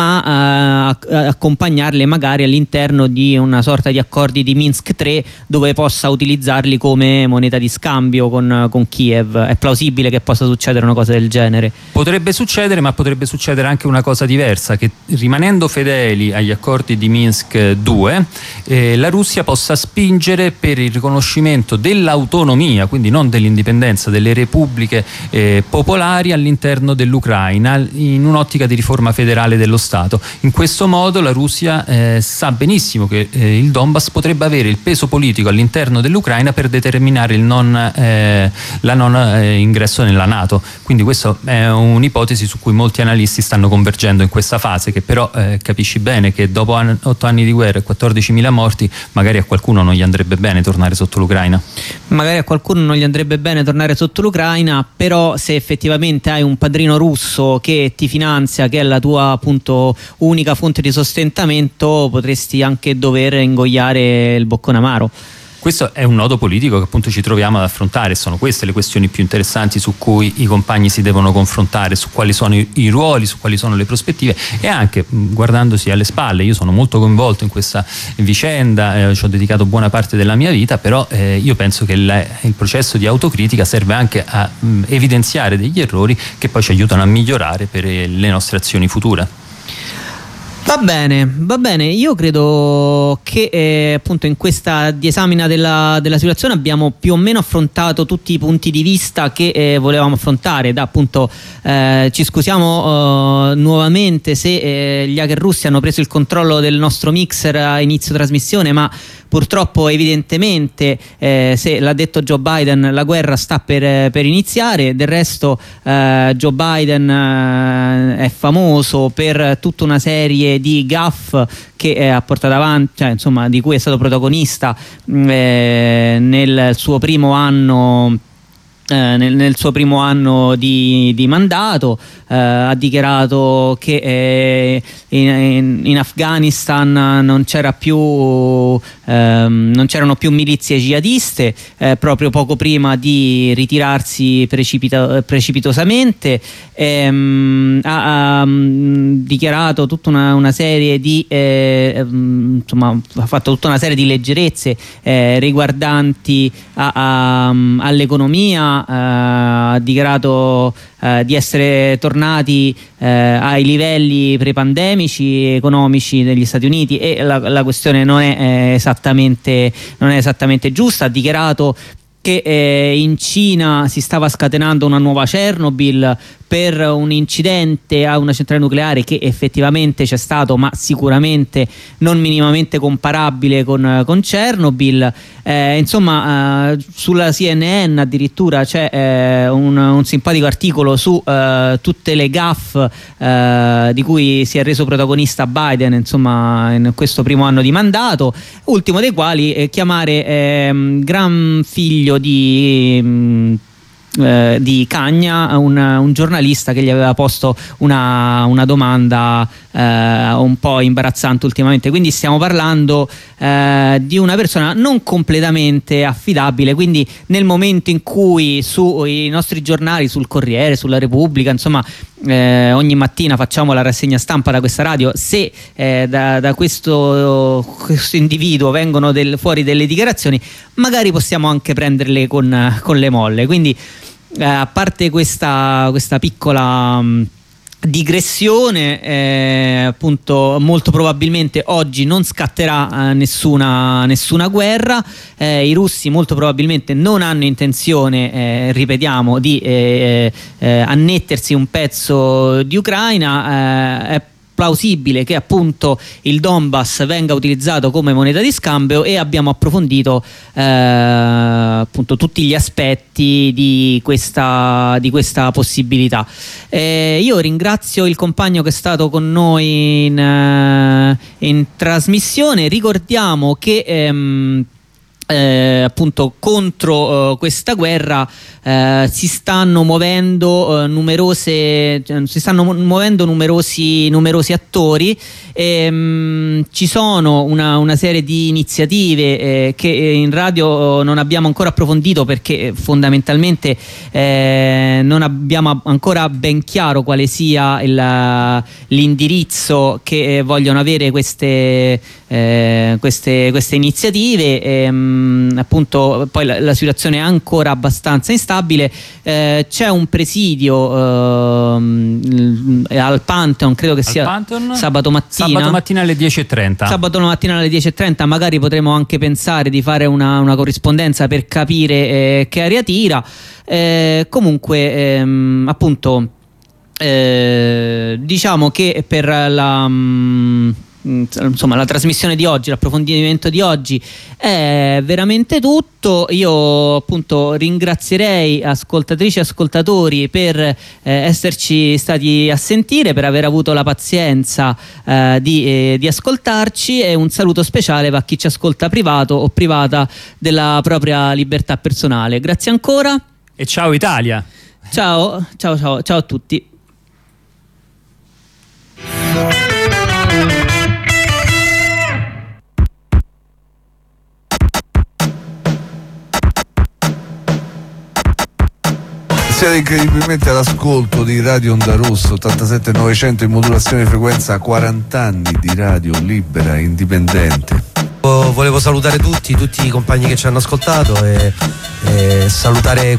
ma uh, accompagnarle magari all'interno di una sorta di accordi di Minsk tre, dove possa utilizzarli come moneta di scambio con, con Kiev. È plausibile che possa succedere una cosa del genere? Potrebbe succedere, ma potrebbe succedere anche una cosa diversa, che rimanendo fedeli agli accordi di Minsk due eh, la Russia possa spingere per il riconoscimento dell'autonomia, quindi non dell'indipendenza, delle repubbliche eh, popolari all'interno dell'Ucraina, in un'ottica di riforma federale dello Stato. In questo modo la Russia eh, sa benissimo che eh, il Donbass potrebbe avere il peso politico all'interno dell'Ucraina per determinare il non, eh, la non eh, ingresso nella NATO. Quindi questa è un'ipotesi su cui molti analisti stanno convergendo in questa fase, che però eh, capisci bene che dopo an- otto anni di guerra e quattordicimila morti magari a qualcuno non gli andrebbe bene tornare sotto l'Ucraina. Magari a qualcuno non gli andrebbe bene tornare sotto l'Ucraina, però se effettivamente hai un padrino russo che ti finanzia, che è la tua appunto unica fonte di sostentamento, potresti anche dover ingoiare il boccone amaro. Questo è un nodo politico che appunto ci troviamo ad affrontare, sono queste le questioni più interessanti su cui i compagni si devono confrontare, su quali sono i, i ruoli, su quali sono le prospettive, e anche mh, guardandosi alle spalle. Io sono molto coinvolto in questa vicenda, eh, ci ho dedicato buona parte della mia vita, però eh, io penso che il, il processo di autocritica serve anche a mh, evidenziare degli errori che poi ci aiutano a migliorare per eh, le nostre azioni future. Va bene, va bene, io credo che eh, appunto in questa disamina della, della situazione abbiamo più o meno affrontato tutti i punti di vista che eh, volevamo affrontare. Da appunto eh, ci scusiamo eh, nuovamente se eh, gli hacker russi hanno preso il controllo del nostro mixer a inizio trasmissione, ma purtroppo evidentemente eh, se l'ha detto Joe Biden, la guerra sta per, per iniziare. Del resto eh, Joe Biden eh, è famoso per tutta una serie di gaffe che eh, ha portato avanti, cioè, insomma, di cui è stato protagonista eh, nel suo primo anno Eh, nel, nel suo primo anno di, di mandato. Eh, ha dichiarato che eh, in, in, in Afghanistan non c'era più ehm, non c'erano più milizie jihadiste eh, proprio poco prima di ritirarsi precipita, precipitosamente. Ehm, ha, ha dichiarato tutta una, una serie di eh, insomma ha fatto tutta una serie di leggerezze eh, riguardanti a, a, all'economia. Uh, ha dichiarato uh, di essere tornati uh, ai livelli prepandemici economici degli Stati Uniti, e la, la questione non è, eh, esattamente, non è esattamente giusta. Ha dichiarato che eh, in Cina si stava scatenando una nuova Chernobyl per un incidente a una centrale nucleare che effettivamente c'è stato, ma sicuramente non minimamente comparabile con, con Chernobyl. Eh, insomma, eh, sulla C N N addirittura c'è eh, un, un simpatico articolo su eh, tutte le gaffe eh, di cui si è reso protagonista Biden, insomma, in questo primo anno di mandato, ultimo dei quali eh, chiamare eh, gran figlio di mh, Eh, di Cagna un, un giornalista che gli aveva posto una, una domanda eh, un po' imbarazzante ultimamente. Quindi stiamo parlando eh, di una persona non completamente affidabile, quindi nel momento in cui sui nostri giornali, sul Corriere, sulla Repubblica, insomma eh, ogni mattina facciamo la rassegna stampa da questa radio, se eh, da, da questo, questo individuo vengono del, fuori delle dichiarazioni, magari possiamo anche prenderle con, con le molle. Quindi Eh, a parte questa, questa piccola mh, digressione, eh, appunto molto probabilmente oggi non scatterà eh, nessuna, nessuna guerra. Eh, i russi molto probabilmente non hanno intenzione, eh, ripetiamo, di eh, eh, annettersi un pezzo di Ucraina. Eh, è plausibile che appunto il Donbass venga utilizzato come moneta di scambio, e abbiamo approfondito eh, appunto tutti gli aspetti di questa, di questa possibilità. Eh, io ringrazio il compagno che è stato con noi in, uh, in trasmissione. Ricordiamo che ehm, Eh, appunto contro uh, questa guerra uh, si stanno muovendo uh, numerose cioè, si stanno muovendo numerosi numerosi attori. E, um, ci sono una, una serie di iniziative eh, che in radio non abbiamo ancora approfondito, perché fondamentalmente eh, non abbiamo ancora ben chiaro quale sia il, l'indirizzo che vogliono avere queste eh, queste, queste iniziative. E, um, appunto poi la, la situazione è ancora abbastanza instabile. Eh, c'è un presidio eh, al Pantheon, credo che al sia Pantheon? sabato mattina sabato mattina alle dieci e trenta sabato mattina alle dieci e trenta. Magari potremo anche pensare di fare una, una corrispondenza per capire eh, che aria tira. Eh, comunque ehm, appunto eh, diciamo che per la mh, insomma la trasmissione di oggi, l'approfondimento di oggi è veramente tutto. Io appunto ringrazierei ascoltatrici e ascoltatori per eh, esserci stati a sentire, per aver avuto la pazienza eh, di, eh, di ascoltarci, e un saluto speciale va a chi ci ascolta privato o privata della propria libertà personale. Grazie ancora e ciao Italia. Ciao, ciao, ciao, ciao a tutti. Siete incredibilmente all'ascolto di Radio Onda Rossa ottantasette novecento in modulazione di frequenza, quaranta anni di radio libera e indipendente. Volevo salutare tutti, tutti i compagni che ci hanno ascoltato, e, e salutare